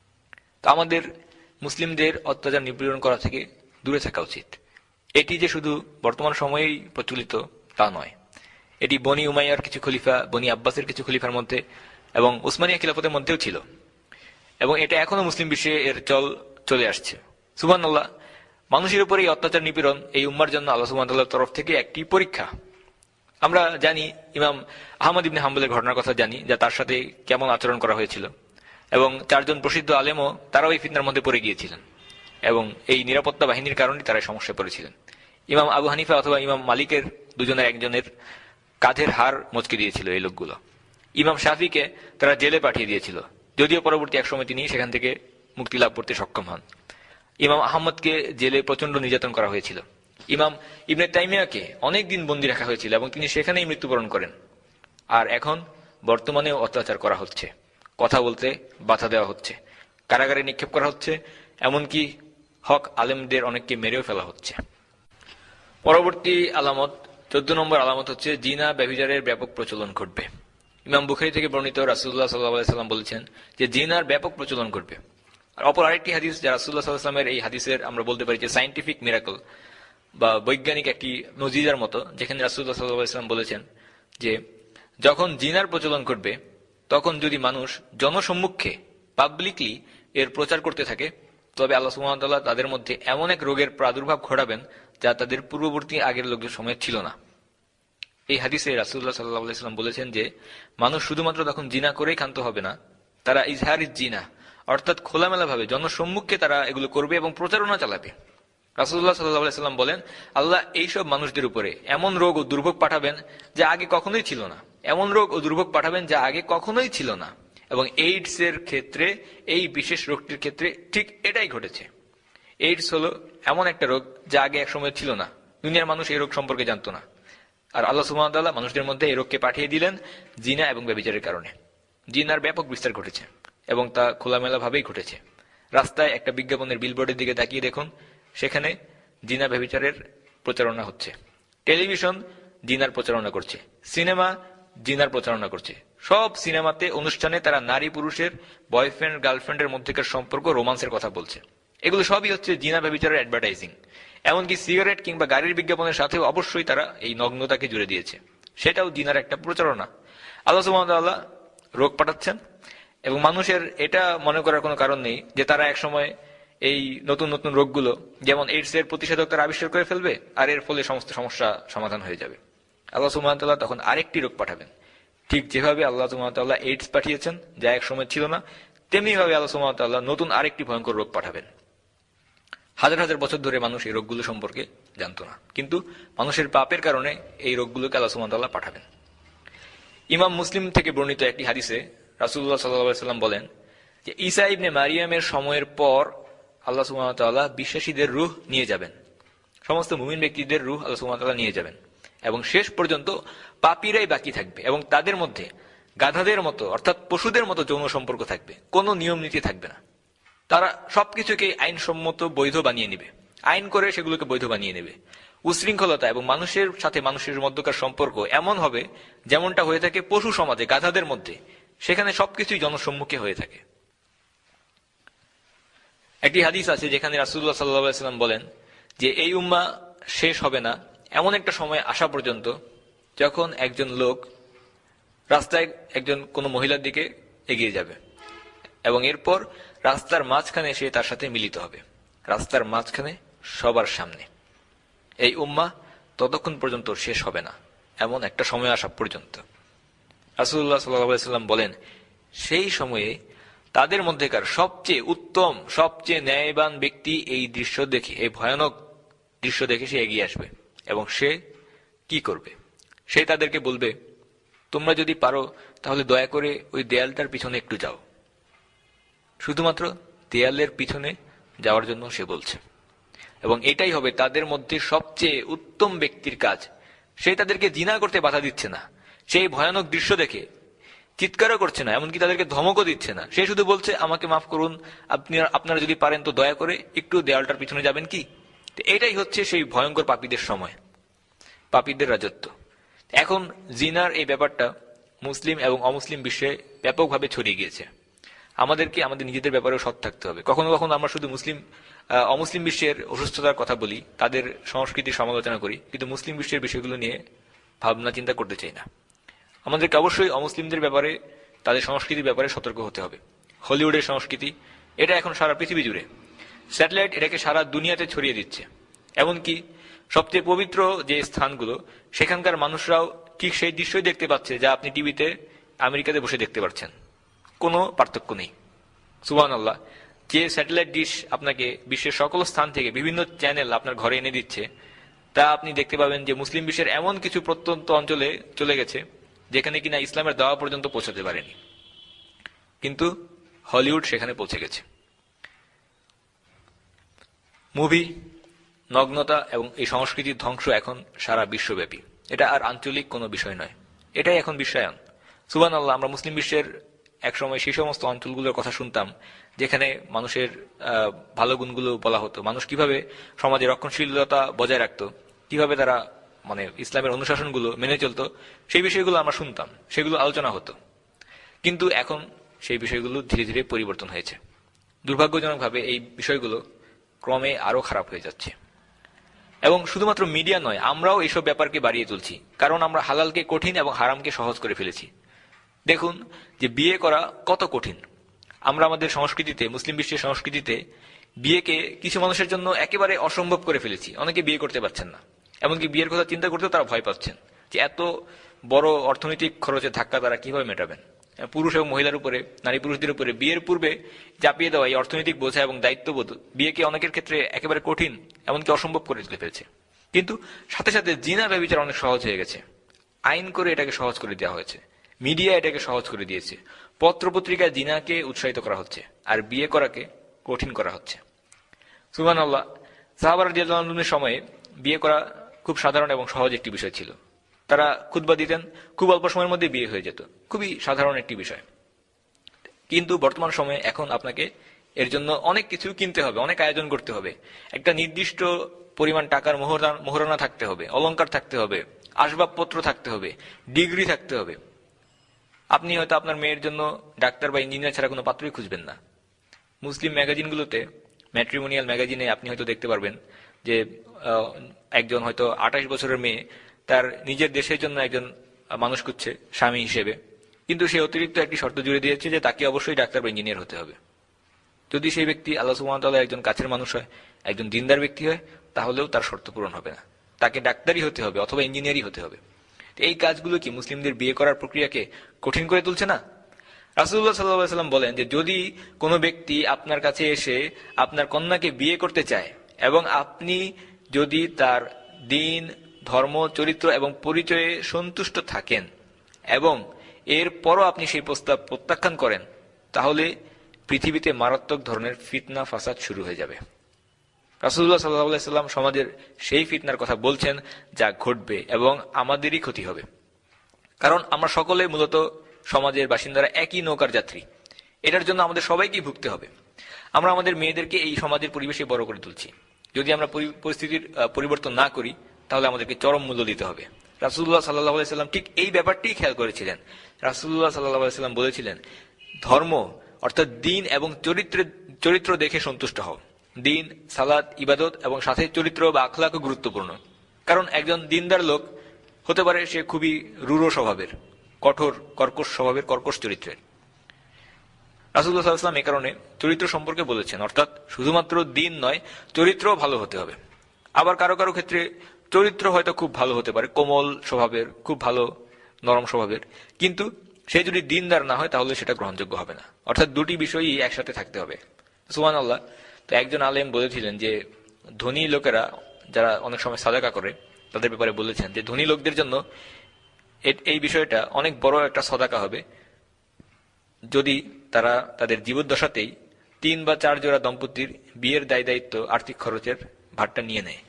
তা আমাদের মুসলিমদের অত্যাচার, নিপীড়ন করা থেকে দূরে থাকা উচিত। এটি যে শুধু বর্তমান সময়েই প্রচলিত তা নয়, এটি বনি উমাইয়ার কিছু খলিফা, বনি আব্বাসের কিছু খলিফার মধ্যে এবং উসমানিয়া খিলাফতের মধ্যেও ছিল, এবং এটা এখনো মুসলিম বিশ্বে এর চলে আসছে। সুবহানাল্লাহ। মানুষের উপরে এই অত্যাচার, নিপীড়ন এই উম্মার জন্য আল্লাহ সুবহানাহু ওয়া তাআলার তরফ থেকে একটি পরীক্ষা। আমরা জানি ইমাম আহমদ ইবনে হাম্বলের ঘটনার কথা জানি, যা তার সাথে কেমন আচরণ করা হয়েছিল, এবং 4 জন প্রসিদ্ধ আলেমও তারাও এই ফিতনার মধ্যে পড়ে গিয়েছিলেন এবং এই নিরাপত্তা বাহিনীর কারণে তারা সমস্যায় পড়েছিলেন। ইমাম আবু হানিফা অথবা ইমাম মালিকের দুজনের একজনের কাঁধের হাড় মচকে দিয়েছিল এই লোকগুলো। ইমাম শাফিকে তারা জেলে পাঠিয়ে দিয়েছিল, যদিও পরবর্তী এক সময় তিনি সেখান থেকে মুক্তি লাভ করতে সক্ষম হন। ইমাম আহমদকে জেলে প্রচন্ড নির্যাতন করা হয়েছিল। ইমাম ইবনে তাইমিয়াকে অনেকদিন বন্দী রাখা হয়েছিল এবং তিনি সেখানেই মৃত্যুবরণ করেন। আর এখন বর্তমানেও অত্যাচার করা হচ্ছে, কথা বলতে বাধা দেওয়া হচ্ছে, কারাগারে নিক্ষেপ করা হচ্ছে, এমনকি হক আলেমদের অনেককে মেরেও ফেলা হচ্ছে। পরবর্তী আলামত 14 নম্বর আলামত হচ্ছে জিনা ব্যভিচারের ব্যাপক প্রচলন ঘটবে। ইমাম বুখারী থেকে বর্ণিত রাসূলুল্লাহ সাল্লাল্লাহু আলাইহি সাল্লাম বলেছেন যে জিনার ব্যাপক প্রচলন ঘটবে। আর অপর আরেকটি হাদিস যা রাসূলুল্লাহ সাল্লাল্লাহু আলাইহি সাল্লামের এই হাদিসের আমরা বলতে পারি যে সায়েন্টিফিক মিরাকল বা বৈজ্ঞানিক একটি নজিরার মতো, যেখানে রাসূলুল্লাহ সাল্লাল্লাহু আলাইহি সাল্লাম বলেছেন যে যখন জিনার প্রচলন ঘটবে তখন যদি মানুষ জনসম্মুখে পাবলিকলি এর প্রচার করতে থাকে, তবে আল্লাহ সুবহানাহু ওয়া তাআলা তাদের মধ্যে এমন এক রোগের প্রাদুর্ভাব ঘটাবেন যা তাদের পূর্ববর্তী আগের লোকদের সময় ছিল না। এই হাদিসে রাসূলুল্লাহ সাল্লাল্লাহু আলাইহি ওয়াসাল্লাম বলেছেন যে মানুষ শুধুমাত্র তখন জিনা করেই ক্ষান্ত হবে না, তারা ইজহারিজ জিনা অর্থাৎ খোলামেলা ভাবে জনসম্মুখে তারা এগুলো করবে এবং প্রচারণা চালাবে। রাসূলুল্লাহ সাল্লাল্লাহু আলাইহি ওয়াসাল্লাম বলেন, আল্লাহ এইসব মানুষদের উপরে এমন রোগ ও দুর্ভোগ পাঠাবেন যা আগে কখনোই ছিল না, এমন রোগ ও দুর্ভোগ পাঠাবেন যা আগে কখনোই ছিল না। এবং এইডস এর ক্ষেত্রে, এই বিশেষ রোগটির ক্ষেত্রে ঠিক এটাই ঘটেছে। এইডস হলো এমন একটা রোগ যা আগে এক সময় ছিল না, দুনিয়ার মানুষ এই রোগ সম্পর্কে জানতো না। আর আল্লাহ সুবহানাহু ওয়া তাআলা মানুষদের মধ্যে এই রোগকে পাঠিয়ে দিলেন জিনা এবং ব্যভিচারের কারণে। জিনার ব্যাপক বিস্তার ঘটেছে এবং তা খোলামেলা ভাবেই ঘটেছে। রাস্তায় একটা বিজ্ঞাপনের বিলবোর্ডের দিকে তাকিয়ে দেখুন, সেখানে জিনা ব্যভিচারের প্রচারণা হচ্ছে। টেলিভিশন জিনার প্রচারণা করছে, সিনেমা জিনার প্রচারণা করছে। সব সিনেমাতে, অনুষ্ঠানে তারা নারী পুরুষের বয়ফ্রেন্ড গার্লফ্রেন্ডের মধ্যেকার সম্পর্ক, রোমান্সের কথা বলছে। এগুলো সবই হচ্ছে জিনা ব্যভিচারের অ্যাডভার্টাইজিং। এমনকি সিগারেট কিংবা গাড়ির বিজ্ঞাপনের সাথেও অবশ্যই তারা এই নগ্নতাকে জুড়ে দিয়েছে, সেটাও জিনার একটা প্রচারণা। আল্লাহ সুবহানাহু ওয়া তাআলা রোগ পাঠাচ্ছেন এবং মানুষের এটা মনে করার কোনো কারণ নেই যে তারা একসময় এই নতুন নতুন রোগগুলো, যেমন এইডস এর প্রতিষেধক তারা আবিষ্কার করে ফেলবে আর এর ফলে সমস্ত সমস্যা সমাধান হয়ে যাবে। আল্লাহ সুবহানাহু ওয়া তাআলা তখন আরেকটি রোগ পাঠাবেন। ঠিক যেভাবে আল্লাহ সুবহানাহু ওয়া তাআলা এইডস পাঠিয়েছেন যা এক সময় ছিল না, তেমনি ভাবে আল্লাহ সুবহানাহু ওয়া তাআলা নতুন আরেকটি ভয়ঙ্কর রোগ পাঠাবেন। হাজার হাজার বছর ধরে মানুষ এই রোগগুলো সম্পর্কে জানতো না, কিন্তু মানুষের পাপের কারণে এই রোগগুলোকে আল্লাহ সুবহানাহু ওয়া তাআলা পাঠাবেন। ইমাম মুসলিম থেকে বর্ণিত একটি হাদিসে রাসূলুল্লাহ সাল্লাল্লাহু আলাইহি ওয়াসাল্লাম বলেন যে ঈসা ইবনে মারিয়ামের সময়ের পর আল্লাহ সুবহানাহু ওয়া তাআলা বিশ্বাসীদের রূহ নিয়ে যাবেন, সমস্ত মুমিন ব্যক্তিদের রূহ আল্লাহ সুবহানাহু ওয়া তাআলা নিয়ে যাবেন এবং শেষ পর্যন্ত পাপীরাই বাকি থাকবে এবং তাদের মধ্যে গাধাদের মতো অর্থাৎ পশুদের মতো যৌন সম্পর্ক থাকবে, কোনো নিয়ম নীতি থাকবে না। তারা সবকিছুকে আইনসম্মত বৈধ বানিয়ে নেবে, আইন করে সেগুলোকে বৈধ বানিয়ে নেবে। উশৃঙ্খলতা এবং মানুষের সাথে মানুষের মধ্যকার সম্পর্ক এমন হবে যেমনটা হয়ে থাকে পশু সমাজে গাধাদের মধ্যে, সেখানে সবকিছুই জনসম্মুখে হয়ে থাকে। একটি হাদিস আছে যেখানে রাসূলুল্লাহ সাল্লাল্লাহু আলাইহি ওয়াসাল্লাম বলেন যে এই উম্মাহ শেষ হবে না এমন একটা সময় আসা পর্যন্ত যখন একজন লোক রাস্তায় একজন কোনো মহিলার দিকে এগিয়ে যাবে এবং এরপর রাস্তার মাঝখানে সে তার সাথে মিলিত হবে, রাস্তার মাঝখানে সবার সামনে। এই উম্মাহ ততক্ষণ পর্যন্ত শেষ হবে না এমন একটা সময় আসা পর্যন্ত। রাসূলুল্লাহ সাল্লাল্লাহু আলাইহি ওয়াসাল্লাম বলেন সেই সময়ে তাদের মধ্যেকার সবচেয়ে উত্তম, সবচেয়ে ন্যায়বান ব্যক্তি এই দৃশ্য দেখে, এই ভয়ানক দৃশ্য দেখে সে এগিয়ে আসবে এবং সে কি করবে? সে তাদেরকে বলবে, তোমরা যদি পারো তাহলে দয়া করে ওই দেয়ালটার পিছনে একটু যাও। শুধুমাত্র দেয়ালের পিছনে যাওয়ার জন্য সে বলছে এবং এটাই হবে তাদের মধ্যে সবচেয়ে উত্তম ব্যক্তির কাজ। সে তাদেরকে জিনা করতে বাধা দিচ্ছে না, সেই ভয়ানক দৃশ্য দেখে চিৎকারও করছে না, এমনকি তাদেরকে ধমকও দিচ্ছে না। সে শুধু বলছে, আমাকে মাফ করুন, আপনারা যদি পারেন তো দয়া করে একটু দেয়ালটার পিছনে যাবেন কি? এটাই হচ্ছে সেই ভয়ঙ্কর পাপীদের সময়, পাপীদের রাজত্ব। এখন জিনার এই ব্যাপারটা মুসলিম এবং অমুসলিম বিশ্বে ব্যাপকভাবে ছড়িয়ে গিয়েছে। আমাদেরকে আমাদের নিজেদের ব্যাপারেও সৎ থাকতে হবে। কখনো কখনো আমরা শুধু অমুসলিম বিশ্বের অসুস্থতার কথা বলি, তাদের সংস্কৃতির সমালোচনা করি, কিন্তু মুসলিম বিশ্বের বিষয়গুলো নিয়ে ভাবনা চিন্তা করতে চাই না। আমাদেরকে অবশ্যই অমুসলিমদের ব্যাপারে, তাদের সংস্কৃতির ব্যাপারে সতর্ক হতে হবে। হলিউডের সংস্কৃতি, এটা এখন সারা পৃথিবী জুড়ে, স্যাটেলাইট এটাকে সারা দুনিয়াতে ছড়িয়ে দিচ্ছে। এমনকি সবচেয়ে পবিত্র যে স্থানগুলো, সেখানকার মানুষরাও ঠিক সেই দৃশ্যই দেখতে পাচ্ছে যা আপনি টিভিতে আমেরিকাতে বসে দেখতে পাচ্ছেন, কোনো পার্থক্য নেই। সুবহানাল্লাহ, যে স্যাটেলাইট ডিশ আপনাকে বিশ্বের সকল স্থান থেকে বিভিন্ন চ্যানেল আপনার ঘরে এনে দিচ্ছে, তা আপনি দেখতে পাবেন যে মুসলিম বিশ্বের এমন কিছু প্রত্যন্ত অঞ্চলে চলে গেছে যেখানে কিনা ইসলামের দাওয়া পর্যন্ত পৌঁছাতে পারেনি, কিন্তু হলিউড সেখানে পৌঁছে গেছে। মুভি, নগ্নতা এবং এই সংস্কৃতির ধ্বংস এখন সারা বিশ্বব্যাপী। এটা আর আঞ্চলিক কোনো বিষয় নয়, এটাই এখন বিশ্বায়ন। সুবহানাল্লাহ, আমরা মুসলিম বিশ্বের একসময় সেই সমস্ত অঞ্চলগুলোর কথা শুনতাম যেখানে মানুষের ভালো গুণগুলো বলা হতো, মানুষ কিভাবে সমাজে রক্ষণশীলতা বজায় রাখতো, কিভাবে তারা মানে ইসলামের অনুশাসনগুলো মেনে চলতো, সেই বিষয়গুলো আমরা শুনতাম, সেগুলো আলোচনা হতো। কিন্তু এখন সেই বিষয়গুলো ধীরে ধীরে পরিবর্তন হয়েছে। দুর্ভাগ্যজনকভাবে এই বিষয়গুলো ক্রমে আরো খারাপ হয়ে যাচ্ছে। এবং শুধুমাত্র মিডিয়া নয়, আমরাও এইসব ব্যাপারকে বাড়িয়ে তুলছি, কারণ আমরা হালালকে কঠিন এবং হারামকে সহজ করে ফেলেছি। দেখুন যে বিয়ে করা কত কঠিন। আমরা আমাদের সংস্কৃতিতে, মুসলিম বিশ্বের সংস্কৃতিতে বিয়েকে কিছু মানুষের জন্য একেবারে অসম্ভব করে ফেলেছি। অনেকে বিয়ে করতে পারছেন না, এমনকি বিয়ের কথা চিন্তা করতেও তারা ভয় পাচ্ছেন যে এত বড় অর্থনৈতিক খরচের ধাক্কা তারা কিভাবে মেটাবেন। পুরুষ এবং মহিলার উপরে, নারী পুরুষদের উপরে বিয়ের পূর্বে চাপিয়ে দেওয়া এই অর্থনৈতিক বোঝা এবং দায়িত্ববোধ বিয়েকে অনেকের ক্ষেত্রে একেবারে কঠিন, এমনকি অসম্ভব করে তুলে ফেলছে। কিন্তু সাথে সাথে জিনা ব্যভিচার অনেক সহজ হয়ে গেছে। আইন করে এটাকে সহজ করে দেওয়া হয়েছে, মিডিয়া এটাকে সহজ করে দিয়েছে, পত্রপত্রিকায় জিনাকে উৎসাহিত করা হচ্ছে, আর বিয়ে করাকে কঠিন করা হচ্ছে। সুবহানাল্লাহ, সাহাবা রাদিয়াল্লাহু আনহুর সময়ে বিয়ে করা খুব সাধারণ এবং সহজ একটি বিষয় ছিল। তারা খুতবা দিতেন, খুব অল্প সময়ের মধ্যে বিয়ে হয়ে যেত, খুবই সাধারণ একটি বিষয়। কিন্তু বর্তমান সময়ে এখন আপনাকে এর জন্য অনেক কিছু কিনতে হবে, অনেক আয়োজন করতে হবে, একটা নির্দিষ্ট পরিমাণ টাকার মোহরানা থাকতে হবে, অলংকার থাকতে হবে, আসবাবপত্র থাকতে হবে, ডিগ্রি থাকতে হবে। আপনি হয়তো আপনার মেয়ের জন্য ডাক্তার বা ইঞ্জিনিয়ার ছাড়া কোনো পাত্রই খুঁজবেন না। মুসলিম ম্যাগাজিনগুলোতে, ম্যাট্রিমোনিয়াল ম্যাগাজিনে আপনি হয়তো দেখতে পারবেন যে একজন হয়তো 28 বছরের মেয়ে তার নিজের দেশের জন্য একজন মানুষ খুঁজছে স্বামী হিসেবে, কিন্তু সে অতিরিক্ত একটি শর্ত জুড়ে দিয়েছে যে তাকে অবশ্যই ডাক্তার বা ইঞ্জিনিয়ার হতে হবে। যদি সেই ব্যক্তি আল্লাহ সুবহানাহু ওয়া তাআলার একজন কাছের মানুষ হয়, একজন দিনদার ব্যক্তি হয়, তাহলেও তার শর্ত পূরণ হবে না, তাকে ডাক্তারই হতে হবে অথবা ইঞ্জিনিয়ারই হতে হবে। এই কাজগুলো কি মুসলিমদের বিয়ে করার প্রক্রিয়াকে কঠিন করে তুলছে না? রাসূলুল্লাহ সাল্লাল্লাহু আলাইহি ওয়াসাল্লাম বলেন যে যদি কোনো ব্যক্তি আপনার কাছে এসে আপনার কন্যাকে বিয়ে করতে চায় এবং আপনি যদি তার দ্বীন, ধর্ম, চরিত্র এবং পরিচয়ে সন্তুষ্ট থাকেন এবং এরপরও আপনি সেই প্রস্তাব প্রত্যাখ্যান করেন, তাহলে পৃথিবীতে মারাত্মক ধরনের ফিতনা ফাসাদ শুরু হয়ে যাবে। রাসূলুল্লাহ সাল্লাল্লাহু আলাইহি ওয়াসাল্লাম সমাজের সেই ফিতনার কথা বলছেন যা ঘটবে এবং আমাদেরই ক্ষতি হবে। কারণ আমরা সকলে মূলত সমাজের বাসিন্দারা, একই নৌকার যাত্রী। এটার জন্য আমাদের সবাইকেই ভুগতে হবে। আমরা আমাদের মেয়েদেরকে এই সমাজের পরিবেশে বড় করে তুলছি। যদি আমরা পরিস্থিতির পরিবর্তন না করি, তাহলে আমাদেরকে চরম মূল্য দিতে হবে। রাসূলুল্লাহ সাল্লাল্লাহু আলাইহি ওয়াসাল্লাম ঠিক এই ব্যাপারটিই খেয়াল করেছিলেন। রাসূলুল্লাহ সাল্লাল্লাহু আলাইহি ওয়াসাল্লাম বলেছিলেন, ধর্ম অর্থাৎ দ্বীন এবং চরিত্র দেখে সন্তুষ্ট হও। দ্বীন, সালাত, ইবাদত এবং সাথে চরিত্র বা আখলাকও গুরুত্বপূর্ণ। কারণ একজন দ্বীনদার লোক হতে পারে সে খুবই রূঢ় স্বভাবের, কঠোর, কর্কশ স্বভাবের, কর্কশ চরিত্রের। রাসূলুল্লাহ সাল্লাল্লাহু আলাইহি ওয়াসাল্লাম এই কারণে চরিত্র সম্পর্কে বলেছেন, অর্থাৎ শুধুমাত্র দ্বীন নয়, চরিত্রও ভালো হতে হবে। আবার কারো কারো ক্ষেত্রে চরিত্র হয়তো খুব ভালো হতে পারে, কোমল স্বভাবের, খুব ভালো নরম স্বভাবের, কিন্তু সে যদি দ্বীনদার না হয় তাহলে সেটা গ্রহণযোগ্য হবে না। অর্থাৎ দুটি বিষয়ই একসাথে থাকতে হবে। সুবহানাল্লাহ। তো একজন আলেম বলেছিলেন যে ধনী লোকেরা যারা অনেক সময় সাদাকা করে, তাদের ব্যাপারে বলেছেন যে ধনী লোকদের জন্য এই বিষয়টা অনেক বড় একটা সাদাকা হবে যদি তারা তাদের জীবদ্দশাতেই 3 বা 4 জোড়া দম্পতির বিয়ের দায়িত্ব, আর্থিক খরচের ভারটা নিয়ে নেয়।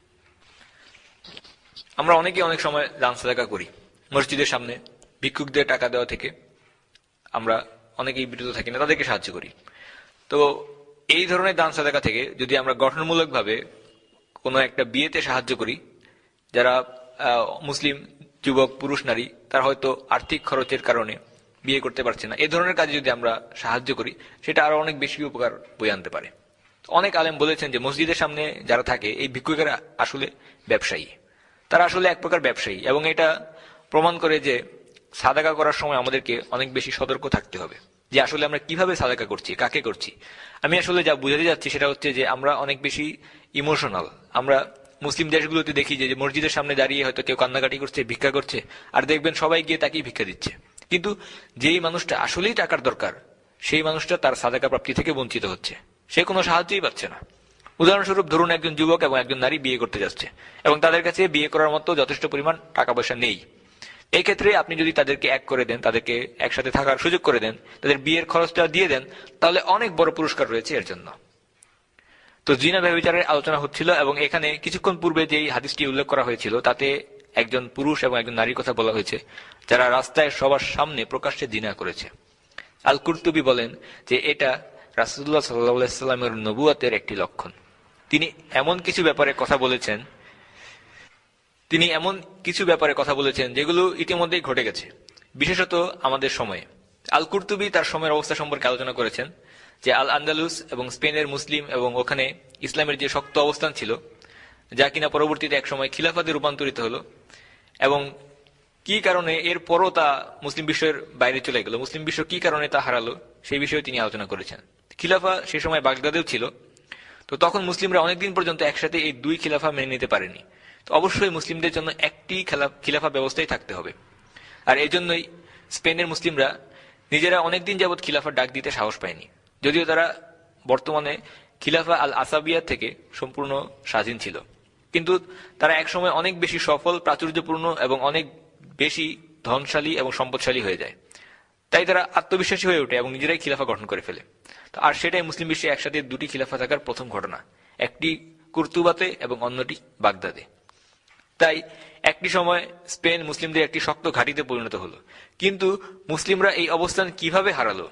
আমরা অনেকে অনেক সময় দান সাদাকা করি, মসজিদের সামনে ভিক্ষুকদের টাকা দেওয়া থেকে আমরা অনেকেই বিরত থাকি না, তাদেরকে সাহায্য করি। তো এই ধরনের দান সাদাকা থেকে যদি আমরা গঠনমূলকভাবে কোনো একটা বিয়েতে সাহায্য করি, যারা মুসলিম যুবক, পুরুষ, নারী, তারা হয়তো আর্থিক খরচের কারণে বিয়ে করতে পারছে না, এই ধরনের কাজে যদি আমরা সাহায্য করি, সেটা আরো অনেক বেশি উপকার বয়ে আনতে পারে। অনেক আলেম বলেছেন যে মসজিদের সামনে যারা থাকে এই ভিক্ষুকেরা আসলে ব্যবসায়ী, তারা আসলে এক প্রকার ব্যবসায়ী, এবং এটা প্রমাণ করে যে সাদাকা করার সময় আমাদেরকে অনেক বেশি সতর্ক থাকতে হবে যে আসলে আমরা কিভাবে সাদাকা করছি, কাকে করছি। আমি আসলে যা বুঝাতে যাচ্ছি সেটা হচ্ছে যে আমরা অনেক বেশি ইমোশনাল। আমরা মুসলিম দেশগুলোতে দেখি যে মসজিদের সামনে দাঁড়িয়ে হয়তো কেউ কান্নাকাটি করছে, ভিক্ষা করছে, আর দেখবেন সবাই গিয়ে তাকেই ভিক্ষা দিচ্ছে। কিন্তু যেই মানুষটা আসলেই টাকার দরকার, সেই মানুষটা তার সাদাকা প্রাপ্তি থেকে বঞ্চিত হচ্ছে, সে কোনো সাহায্যই পাচ্ছে না। উদাহরণস্বরূপ ধরুন একজন যুবক এবং একজন নারী বিয়ে করতে যাচ্ছে এবং তাদের কাছে বিয়ে করার মতো যথেষ্ট পরিমাণ টাকা পয়সা নেই। এই ক্ষেত্রে আপনি যদি তাদেরকে এক করে দেন, তাদেরকে একসাথে থাকার সুযোগ করে দেন, তাদের বিয়ের খরচটা দিয়ে দেন, তাহলে অনেক বড় পুরস্কার রয়েছে এর জন্য। তো জিনা ব্যভিচারের আলোচনা হচ্ছিল এবং এখানে কিছুক্ষণ পূর্বে যে হাদিসটি উল্লেখ করা হয়েছিল তাতে একজন পুরুষ এবং একজন নারীর কথা বলা হয়েছে যারা রাস্তায় সবার সামনে প্রকাশ্যে জিনা করেছে। আল কুরতুবী বলেন যে এটা রাসূলুল্লাহ সাল্লাল্লাহু আলাইহি ওয়াসাল্লামের নবুয়তের একটি লক্ষণ। তিনি এমন কিছু ব্যাপারে কথা বলেছেন যেগুলো ইতিমধ্যেই ঘটে গেছে, বিশেষত আমাদের সময়ে। আল কুরতুবী তার সময়ের অবস্থা সম্পর্কে আলোচনা করেছেন যে আল আন্দালুস এবং স্পেনের মুসলিম এবং ওখানে ইসলামের যে শক্ত অবস্থান ছিল, যা কিনা পরবর্তীতে একসময় খিলাফাতে রূপান্তরিত হলো, এবং কি কারণে এর পরও তা মুসলিম বিশ্বের বাইরে চলে গেল, মুসলিম বিশ্ব কি কারণে তা হারালো, সেই বিষয়ে তিনি আলোচনা করেছেন। খিলাফা সে সময় বাগদাদেও ছিল, তো তখন মুসলিমরা অনেকদিন পর্যন্ত একসাথে এই দুই খিলাফা মেনে নিতে পারেনি। তো অবশ্যই মুসলিমদের জন্য একটি খিলাফা ব্যবস্থাই থাকতে হবে। আর এই জন্যই স্পেনের মুসলিমরা নিজেরা অনেকদিন যাবৎ খিলাফার ডাক দিতে সাহস পায়নি, যদিও তারা বর্তমানে খিলাফা আল আসাবিয়া থেকে সম্পূর্ণ স্বাধীন ছিল, কিন্তু তারা একসময় অনেক বেশি সফল, প্রাচুর্যপূর্ণ এবং অনেক বেশি ধনশালী এবং সম্পদশালী হয়ে যায়। তাই তারা আত্মবিশ্বাসী হয়ে ওঠে এবং নিজেরাই খিলাফা গঠন করে ফেলে। তো আর সেটাই মুসলিম বিশ্বে একসাথে দুটি খিলাফা থাকার প্রথম ঘটনা, একটি কুর্তুবাতে এবং অন্যটি বাগদাদে। তাই একটি সময় স্পেন মুসলিমদের একটি শক্ত ঘাঁটিতে পরিণত হলো, কিন্তু মুসলিমরা এই অবস্থান কিভাবে হারালো?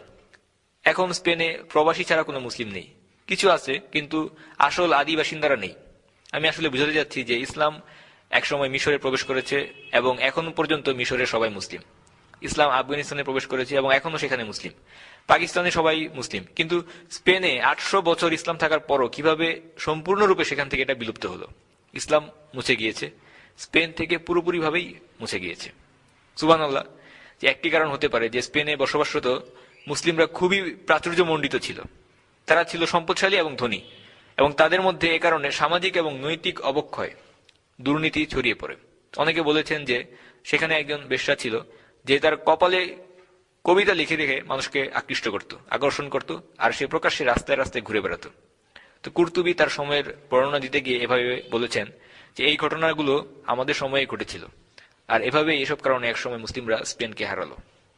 এখন স্পেনে প্রবাসী ছাড়া কোনো মুসলিম নেই, কিছু আছে কিন্তু আসল আদি বাসিন্দারা নেই। আমি আসলে বুঝাতে যাচ্ছি যে ইসলাম একসময় মিশরে প্রবেশ করেছে এবং এখন পর্যন্ত মিশরের সবাই মুসলিম। ইসলাম আফগানিস্তানে প্রবেশ করেছে এবং এখনো সেখানে মুসলিম। পাকিস্তানে সবাই মুসলিম, কিন্তু স্পেনে 800 বছর ইসলাম থাকার পরও কিভাবে সম্পূর্ণরূপে সেখান থেকে এটা বিলুপ্ত হলো? ইসলাম মুছে গিয়েছে, স্পেন থেকে পুরোপুরিভাবেই মুছে গিয়েছে। সুবহানাল্লাহ। যে একটি কারণ হতে পারে যে স্পেনে বসবাসরত মুসলিমরা খুবই প্রাচুর্যমণ্ডিত ছিল, তারা ছিল সম্পদশালী এবং ধনী, এবং তাদের মধ্যে এ কারণে সামাজিক এবং নৈতিক অবক্ষয়, দুর্নীতি ছড়িয়ে পড়ে। অনেকে বলেছেন যে সেখানে একজন বেশ্যা ছিল যে তার কপালে কবিতা লিখে রেখে মানুষকে আকৃষ্ট করত, আকর্ষণ করত, আর সে প্রকাশ্যে রাস্তায় রাস্তায় ঘুরে বেড়াত। তো কুরতুবী তার সময়ের বর্ণনা দিতে গিয়ে এভাবে বলেছেন যে এই ঘটনাগুলো আমাদের সময়ে ঘটেছিল, আর এভাবে এসব কারণে একসময় মুসলিমরা স্পেনকে হারালো।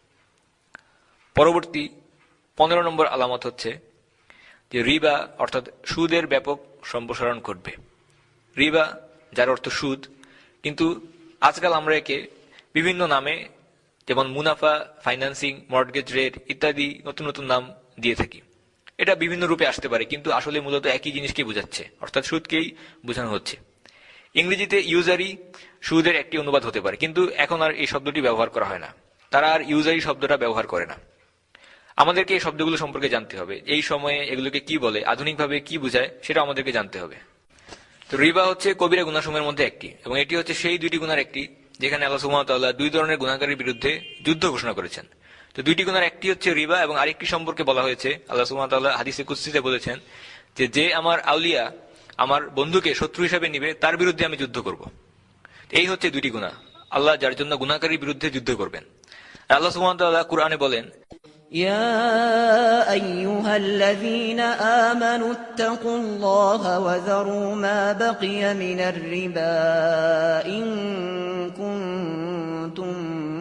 পরবর্তী 15 নম্বর আলামত হচ্ছে যে রিবা অর্থাৎ সুদের ব্যাপক সম্প্রসারণ ঘটবে। রিবা যার অর্থ সুদ, কিন্তু আজকাল আমরা একে বিভিন্ন নামে, যেমন মুনাফা, ফাইন্যান্সিং, মর্টগেজ রেট ইত্যাদি নতুন নতুন নাম দিয়ে থাকি। এটা বিভিন্ন রূপে আসতে পারে, কিন্তু আসলে মূলত একই জিনিসকে বোঝাচ্ছে, অর্থাৎ সুদকেই বোঝানো হচ্ছে। ইংরেজিতে ইউজারি সুদের একটি অনুবাদ হতে পারে, কিন্তু এখন আর এই শব্দটি ব্যবহার করা হয় না, তারা আর ইউজারি শব্দটা ব্যবহার করে না। আমাদেরকে এই শব্দগুলো সম্পর্কে জানতে হবে, এই সময়ে এগুলোকে কি বলে, আধুনিকভাবে কি বোঝায় সেটা আমাদেরকে জানতে হবে। তো রিবা হচ্ছে কবিরা গুনাহসমূহের মধ্যে একটি, এবং এটি হচ্ছে সেই দুইটি গুনার একটি যেখানে আল্লাহ সুবহানাহু ওয়া তাআলা দুই ধরনের গুনাহকারীর বিরুদ্ধে যুদ্ধ ঘোষণা করেছেন। তো দুইটি গুনার একটি হচ্ছে রিবা, এবং আরেকটি সম্পর্কে বলা হয়েছে আল্লাহ সুবহানাহু ওয়া তাআলা হাদিসে কুদসিতে বলেছেন যে আমার আউলিয়া আমার বন্ধুকে শত্রু হিসেবে নিবে তার বিরুদ্ধে আমি যুদ্ধ করব। এই হচ্ছে দুইটি গুনাহ, আল্লাহ যার জন্য গুনাহকারীর বিরুদ্ধে যুদ্ধ করবেন। আল্লাহ সুবহানাহু ওয়া তাআলা কুরআনে বলেন, يا أيها الذين آمنوا اتقوا الله وذروا ما بقي من الربا إن كنتم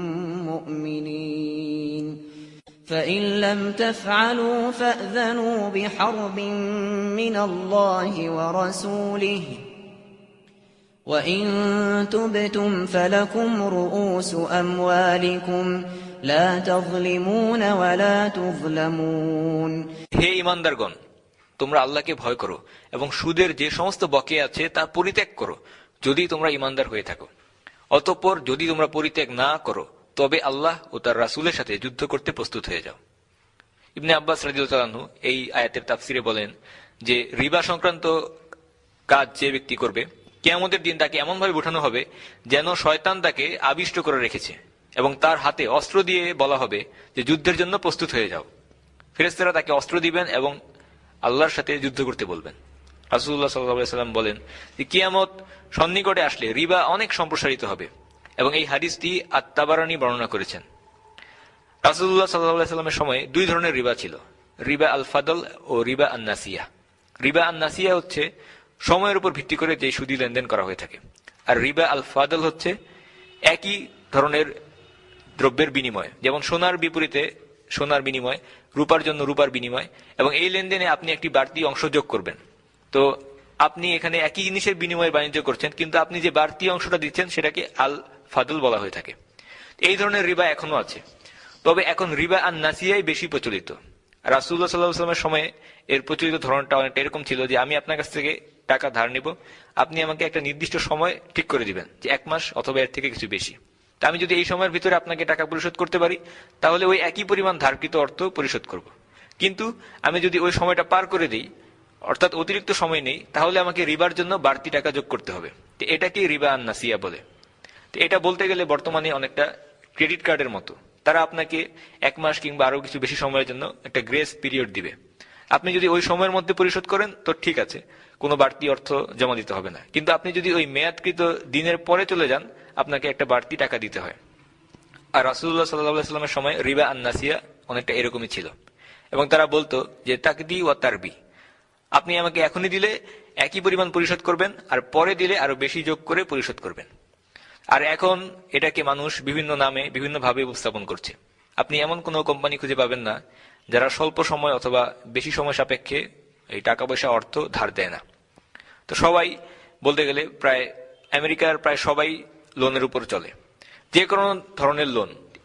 مؤمنين فإن لم تفعلوا فأذنوا بحرب من الله ورسوله وإن تبتم فلكم رؤوس أموالكم لا تظلمون ولا تظلمون। হে ঈমানদারগণ, তোমরা আল্লাহকে ভয় করো এবং সুদের যে সমস্ত বকেয়া আছে তা পরিত্যাগ করো যদি তোমরা ঈমানদার হয়ে থাকো। অতঃপর যদি তোমরা পরিত্যাগ না করো তবে আল্লাহ ও তার রাসূলের সাথে যুদ্ধ করতে প্রস্তুত হয়ে যাও। ইবনে আব্বাস রাদিয়াল্লাহু আনহু এই আয়াতের তাফসিরে বলেন যে রিবা সংক্রান্ত কাজ যে ব্যক্তি করবে, কিয়ামতের দিন তাকে এমন ভাবে উঠানো হবে যেন শয়তান তাকে আবিষ্ট করে রেখেছে, এবং তার হাতে অস্ত্র দিয়ে বলা হবে যে যুদ্ধের জন্য প্রস্তুত হয়ে যাও। ফেরেশতারা তাকে অস্ত্র দিবেন এবং আল্লাহর সাথে যুদ্ধ করতে বলবেন। রাসূলুল্লাহ সাল্লাল্লাহু আলাইহি ওয়াসাল্লাম বলেন যে কিয়ামত সন্নিকটে আসলে রিবা অনেক সম্প্রসারিত হবে, এবং এই হাদিসটি আত-তাবারানী বর্ণনা করেছেন। রাসূলুল্লাহ সাল্লাল্লাহু আলাইহি ওয়াসাল্লামের সময় দুই ধরনের রিবা ছিল, রিবা আল ফাদল ও রিবা আন নাসিয়া। রিবা আন নাসিয়া হচ্ছে সময়ের উপর ভিত্তি করে যে সুদী লেনদেন করা হয়ে থাকে, আর রিবা আল ফাদল হচ্ছে একই ধরনের দ্রব্যের বিনিময়, যেমন সোনার বিপরীতে সোনার বিনিময়, রূপার জন্য রূপার বিনিময়, এবং এই লেনদেনে আপনি একটি বাড়তি অংশ যোগ করবেন। তো আপনি এখানে একই জিনিসের বিনিময়ে বাণিজ্য করছেন, কিন্তু আপনি যে বাড়তি অংশটা দিচ্ছেন সেটাকে আল ফাদল বলা হয়ে থাকে। এই ধরনের রিবা এখনো আছে, তবে এখন রিবা আর নাসিয়াই বেশি প্রচলিত। রাসূলুল্লাহ সাল্লাল্লাহু আলাইহি ওয়াসাল্লামের সময়ে এর প্রচলিত ধরনটা অনেকটা এরকম ছিল যে আমি আপনার কাছ থেকে টাকা ধার নিব, আপনি আমাকে একটা নির্দিষ্ট সময় ঠিক করে দিবেন, যে 1 মাস অথবা এর থেকে কিছু বেশি। তা আমি যদি এই সময়ের ভিতরে আপনাকে টাকা পরিশোধ করতে পারি, তাহলে ওই একই পরিমাণ ধারকৃত অর্থ পরিশোধ করব। কিন্তু আমি যদি ওই সময়টা পার করে দিই, অর্থাৎ অতিরিক্ত সময় নেই, তাহলে আমাকে রিবার জন্য বাড়তি টাকা যোগ করতে হবে। তো এটাকে রিবা আন নাসিয়া বলে। তো এটা বলতে গেলে বর্তমানে অনেকটা ক্রেডিট কার্ডের মতো। তারা আপনাকে 1 মাস কিংবা আরো কিছু বেশি সময়ের জন্য একটা গ্রেস পিরিয়ড দিবে। আপনি যদি ওই সময়ের মধ্যে পরিশোধ করেন তো ঠিক আছে, কোনো বাড়তি অর্থ জমা দিতে হবে না। কিন্তু আপনি যদি ওই মেয়াদকৃত দিনের পরে চলে যান, আপনাকে একটা বাড়তি টাকা দিতে হয়। আর রাসূলুল্লাহ সাল্লাল্লাহু আলাইহি ওয়াসাল্লামের সময় রিবা আন নাসিয়া অনেকটা এরকমই ছিল, এবং তারা বলতো যে তাকদি ওয়া তারবি, আপনি আমাকে এখনই দিলে একই পরিমাণ পরিশোধ করবেন, আর পরে দিলে আরো বেশি যোগ করে পরিশোধ করবেন। আর এখন এটাকে মানুষ বিভিন্ন নামে বিভিন্ন ভাবে উপস্থাপন করছে। আপনি এমন কোনো কোম্পানি খুঁজে পাবেন না যারা স্বল্প সময় অথবা বেশি সময় সাপেক্ষে এই টাকা পয়সা অর্থ ধার দেয় না। তো সবাই বলতে গেলে প্রায় আমেরিকার প্রায় সবাই লোনের উপর চলে। যে কোনো ধরনের লোন,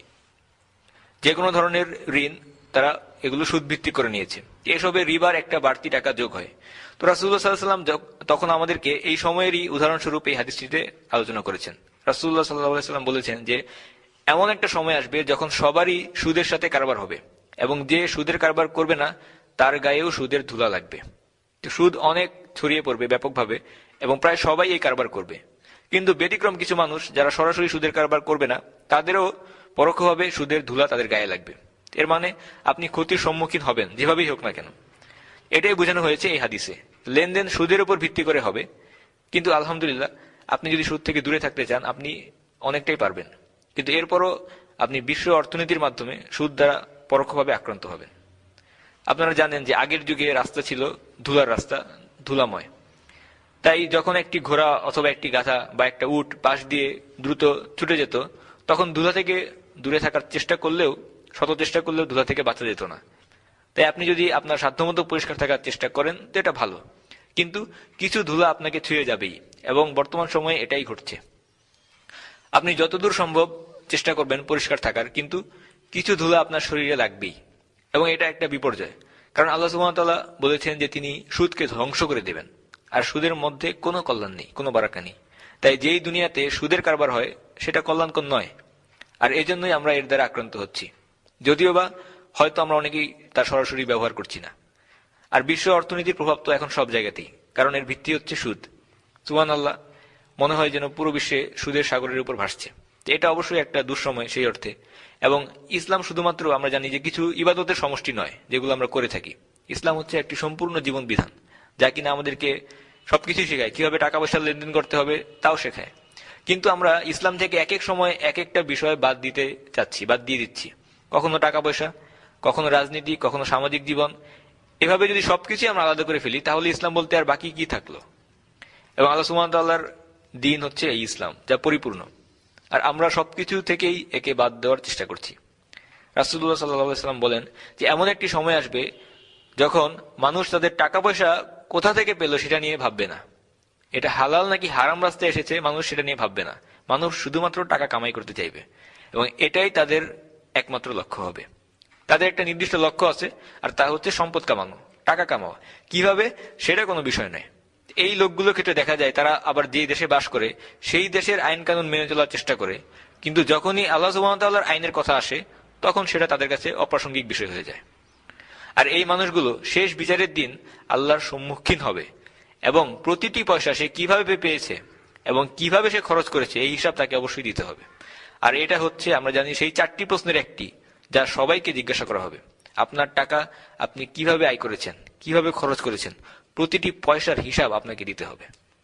যে কোনো ধরনের ঋণ, তারা এগুলো সুদ ভিত্তিক করে নিয়েছে। এসবে রিবার একটা বাড়তি টাকা যোগ হয়। তো রাসূলুল্লাহ সাল্লাল্লাহু আলাইহি ওয়াসাল্লাম তখন আমাদেরকে এই সময়েরই উদাহরণস্বরূপ এই হাদিসটিতে আলোচনা করেছেন। রাসূলুল্লাহ সাল্লাল্লাহু আলাইহি ওয়াসাল্লাম বলেছেন যে এমন একটা সময় আসবে যখন সবারই সুদের সাথে কারবার হবে, এবং যে সুদের কারবার করবে না তার গায়েও সুদের ধুলা লাগবে। তো সুদ অনেক ছড়িয়ে পড়বে ব্যাপকভাবে, এবং প্রায় সবাই এই কারবার করবে। কিন্তু ব্যতিক্রম কিছু মানুষ যারা সরাসরি সুদের কারবার করবে না, তাদেরও পরোক্ষভাবে সুদের ধুলা তাদের গায়ে লাগবে। এর মানে আপনি ক্ষতির সম্মুখীন হবেন যেভাবেই হোক না কেন। এটাই বোঝানো হয়েছে এই হাদিসে। লেনদেন সুদের উপর ভিত্তি করে হবে, কিন্তু আলহামদুলিল্লাহ আপনি যদি সুদ থেকে দূরে থাকতে চান আপনি অনেকটাই পারবেন। কিন্তু এরপরও আপনি বিশ্ব অর্থনীতির মাধ্যমে সুদ দ্বারা পরোক্ষভাবে আক্রান্ত হবেন। আপনারা জানেন যে আগের যুগে রাস্তা ছিল ধুলার রাস্তা, ধুলাময়। তাই যখন একটি ঘোড়া অথবা একটি গাধা বা একটা উট পাশ দিয়ে দ্রুত ছুটে যেত, তখন ধুলা থেকে দূরে থাকার চেষ্টা করলেও, শত চেষ্টা করলেও ধুলা থেকে বাঁচা যেত না। তাই আপনি যদি আপনার সাধ্যমতো পরিষ্কার থাকার চেষ্টা করেন তো এটা ভালো, কিন্তু কিছু ধুলা আপনাকে ছুঁয়ে যাবেই, এবং বর্তমান সময়ে এটাই ঘটছে। আপনি যতদূর সম্ভব চেষ্টা করবেন পরিষ্কার থাকার, কিন্তু কিছু ধুলা আপনার শরীরে লাগবেই, এবং এটা একটা বিপর্যয়। কারণ আল্লাহ সুবহানাহু ওয়া তাআলা বলেছেন যে তিনি সুদকে ধ্বংস করে দেবেন, আর সুদের মধ্যে কোনো কল্যাণ নেই, কোনো বারাকা নেই। তাই যেই দুনিয়াতে সুদের কারবার হয় সেটা কল্যাণকর নয়, আর এজন্যই আমরা এর দ্বারা আক্রান্ত হচ্ছি, যদিও বা হয়তো আমরা অনেকেই তার সরাসরি ব্যবহার করছি না। আর বিশ্ব অর্থনীতির প্রভাব তো এখন সব জায়গাতেই, কারণ এর ভিত্তি হচ্ছে সুদ। সুবহানাল্লাহ, মনে হয় যেন পুরো বিশ্বে সুদের সাগরের উপর ভাসছে। এটা অবশ্যই একটা দুঃসময় সেই অর্থে। এবং ইসলাম শুধুমাত্র আমরা জানি যে কিছু ইবাদতের সমষ্টি নয় যেগুলো আমরা করে থাকি। ইসলাম হচ্ছে একটি সম্পূর্ণ জীবন বিধান, যা কিনা আমাদেরকে সবকিছুই শেখায়, কিভাবে টাকা পয়সা লেনদেন করতে হবে তাও শেখায়। কিন্তু আমরা ইসলাম থেকে এক এক সময় এক একটা বিষয় বাদ দিতে চাচ্ছি, বাদ দিয়ে দিচ্ছি। কখনো টাকা পয়সা, কখনো রাজনীতি, কখনো সামাজিক জীবন। এভাবে যদি সবকিছু আমরা আলাদা করে ফেলি তাহলে ইসলাম বলতে আর বাকি কি থাকলো? এবং আল্লাহ সুবহানাহু ওয়া তাআলার দ্বীন হচ্ছে এই ইসলাম, যা পরিপূর্ণ। আর আমরা সবকিছু থেকেই একে বাদ দেওয়ার চেষ্টা করছি। রাসূলুল্লাহ সাল্লাল্লাহু আলাইহি ওয়াসাল্লাম বলেন যে এমন একটি সময় আসবে যখন মানুষ তাদের টাকা পয়সা কোথা থেকে পেল সেটা নিয়ে ভাববে না। এটা হালাল নাকি হারাম রাস্তায় এসেছে মানুষ সেটা নিয়ে ভাববে না। মানুষ শুধুমাত্র টাকা কামাই করতে চাইবে, এবং এটাই তাদের একমাত্র লক্ষ্য হবে। তাদের একটা নির্দিষ্ট লক্ষ্য আছে, আর তা হচ্ছে সম্পদ কামানো, টাকা কামাওয়া। কিভাবে সেটা কোনো বিষয় নয়। এই লোকগুলোর ক্ষেত্রে দেখা যায় তারা আবার যে দেশে বাস করে সেই দেশের আইন কানুন মেনে চলার চেষ্টা করে, কিন্তু যখনই আল্লাহ সুবহানাহু ওয়া তাআলার আইনের কথা আসে তখন সেটা তাদের কাছে অপ্রাসঙ্গিক বিষয় হয়ে যায়। আর এই মানুষগুলো শেষ বিচারের দিন আল্লাহর সম্মুখীন হবে, এবং প্রতিটি পয়সা সে কিভাবে পেয়েছে এবং কিভাবে সে খরচ করেছে এই হিসাব তাকে অবশ্যই দিতে হবে। আর এটা হচ্ছে আমরা জানি সেই 4টি প্রশ্নের একটি, যা সবাইকে জিজ্ঞাসা করা হবে। আপনার টাকা আপনি কিভাবে আয় করেছেন, কিভাবে খরচ করেছেন, প্রতিটি পয়সার হিসাব আপনাকে দিতে হবে।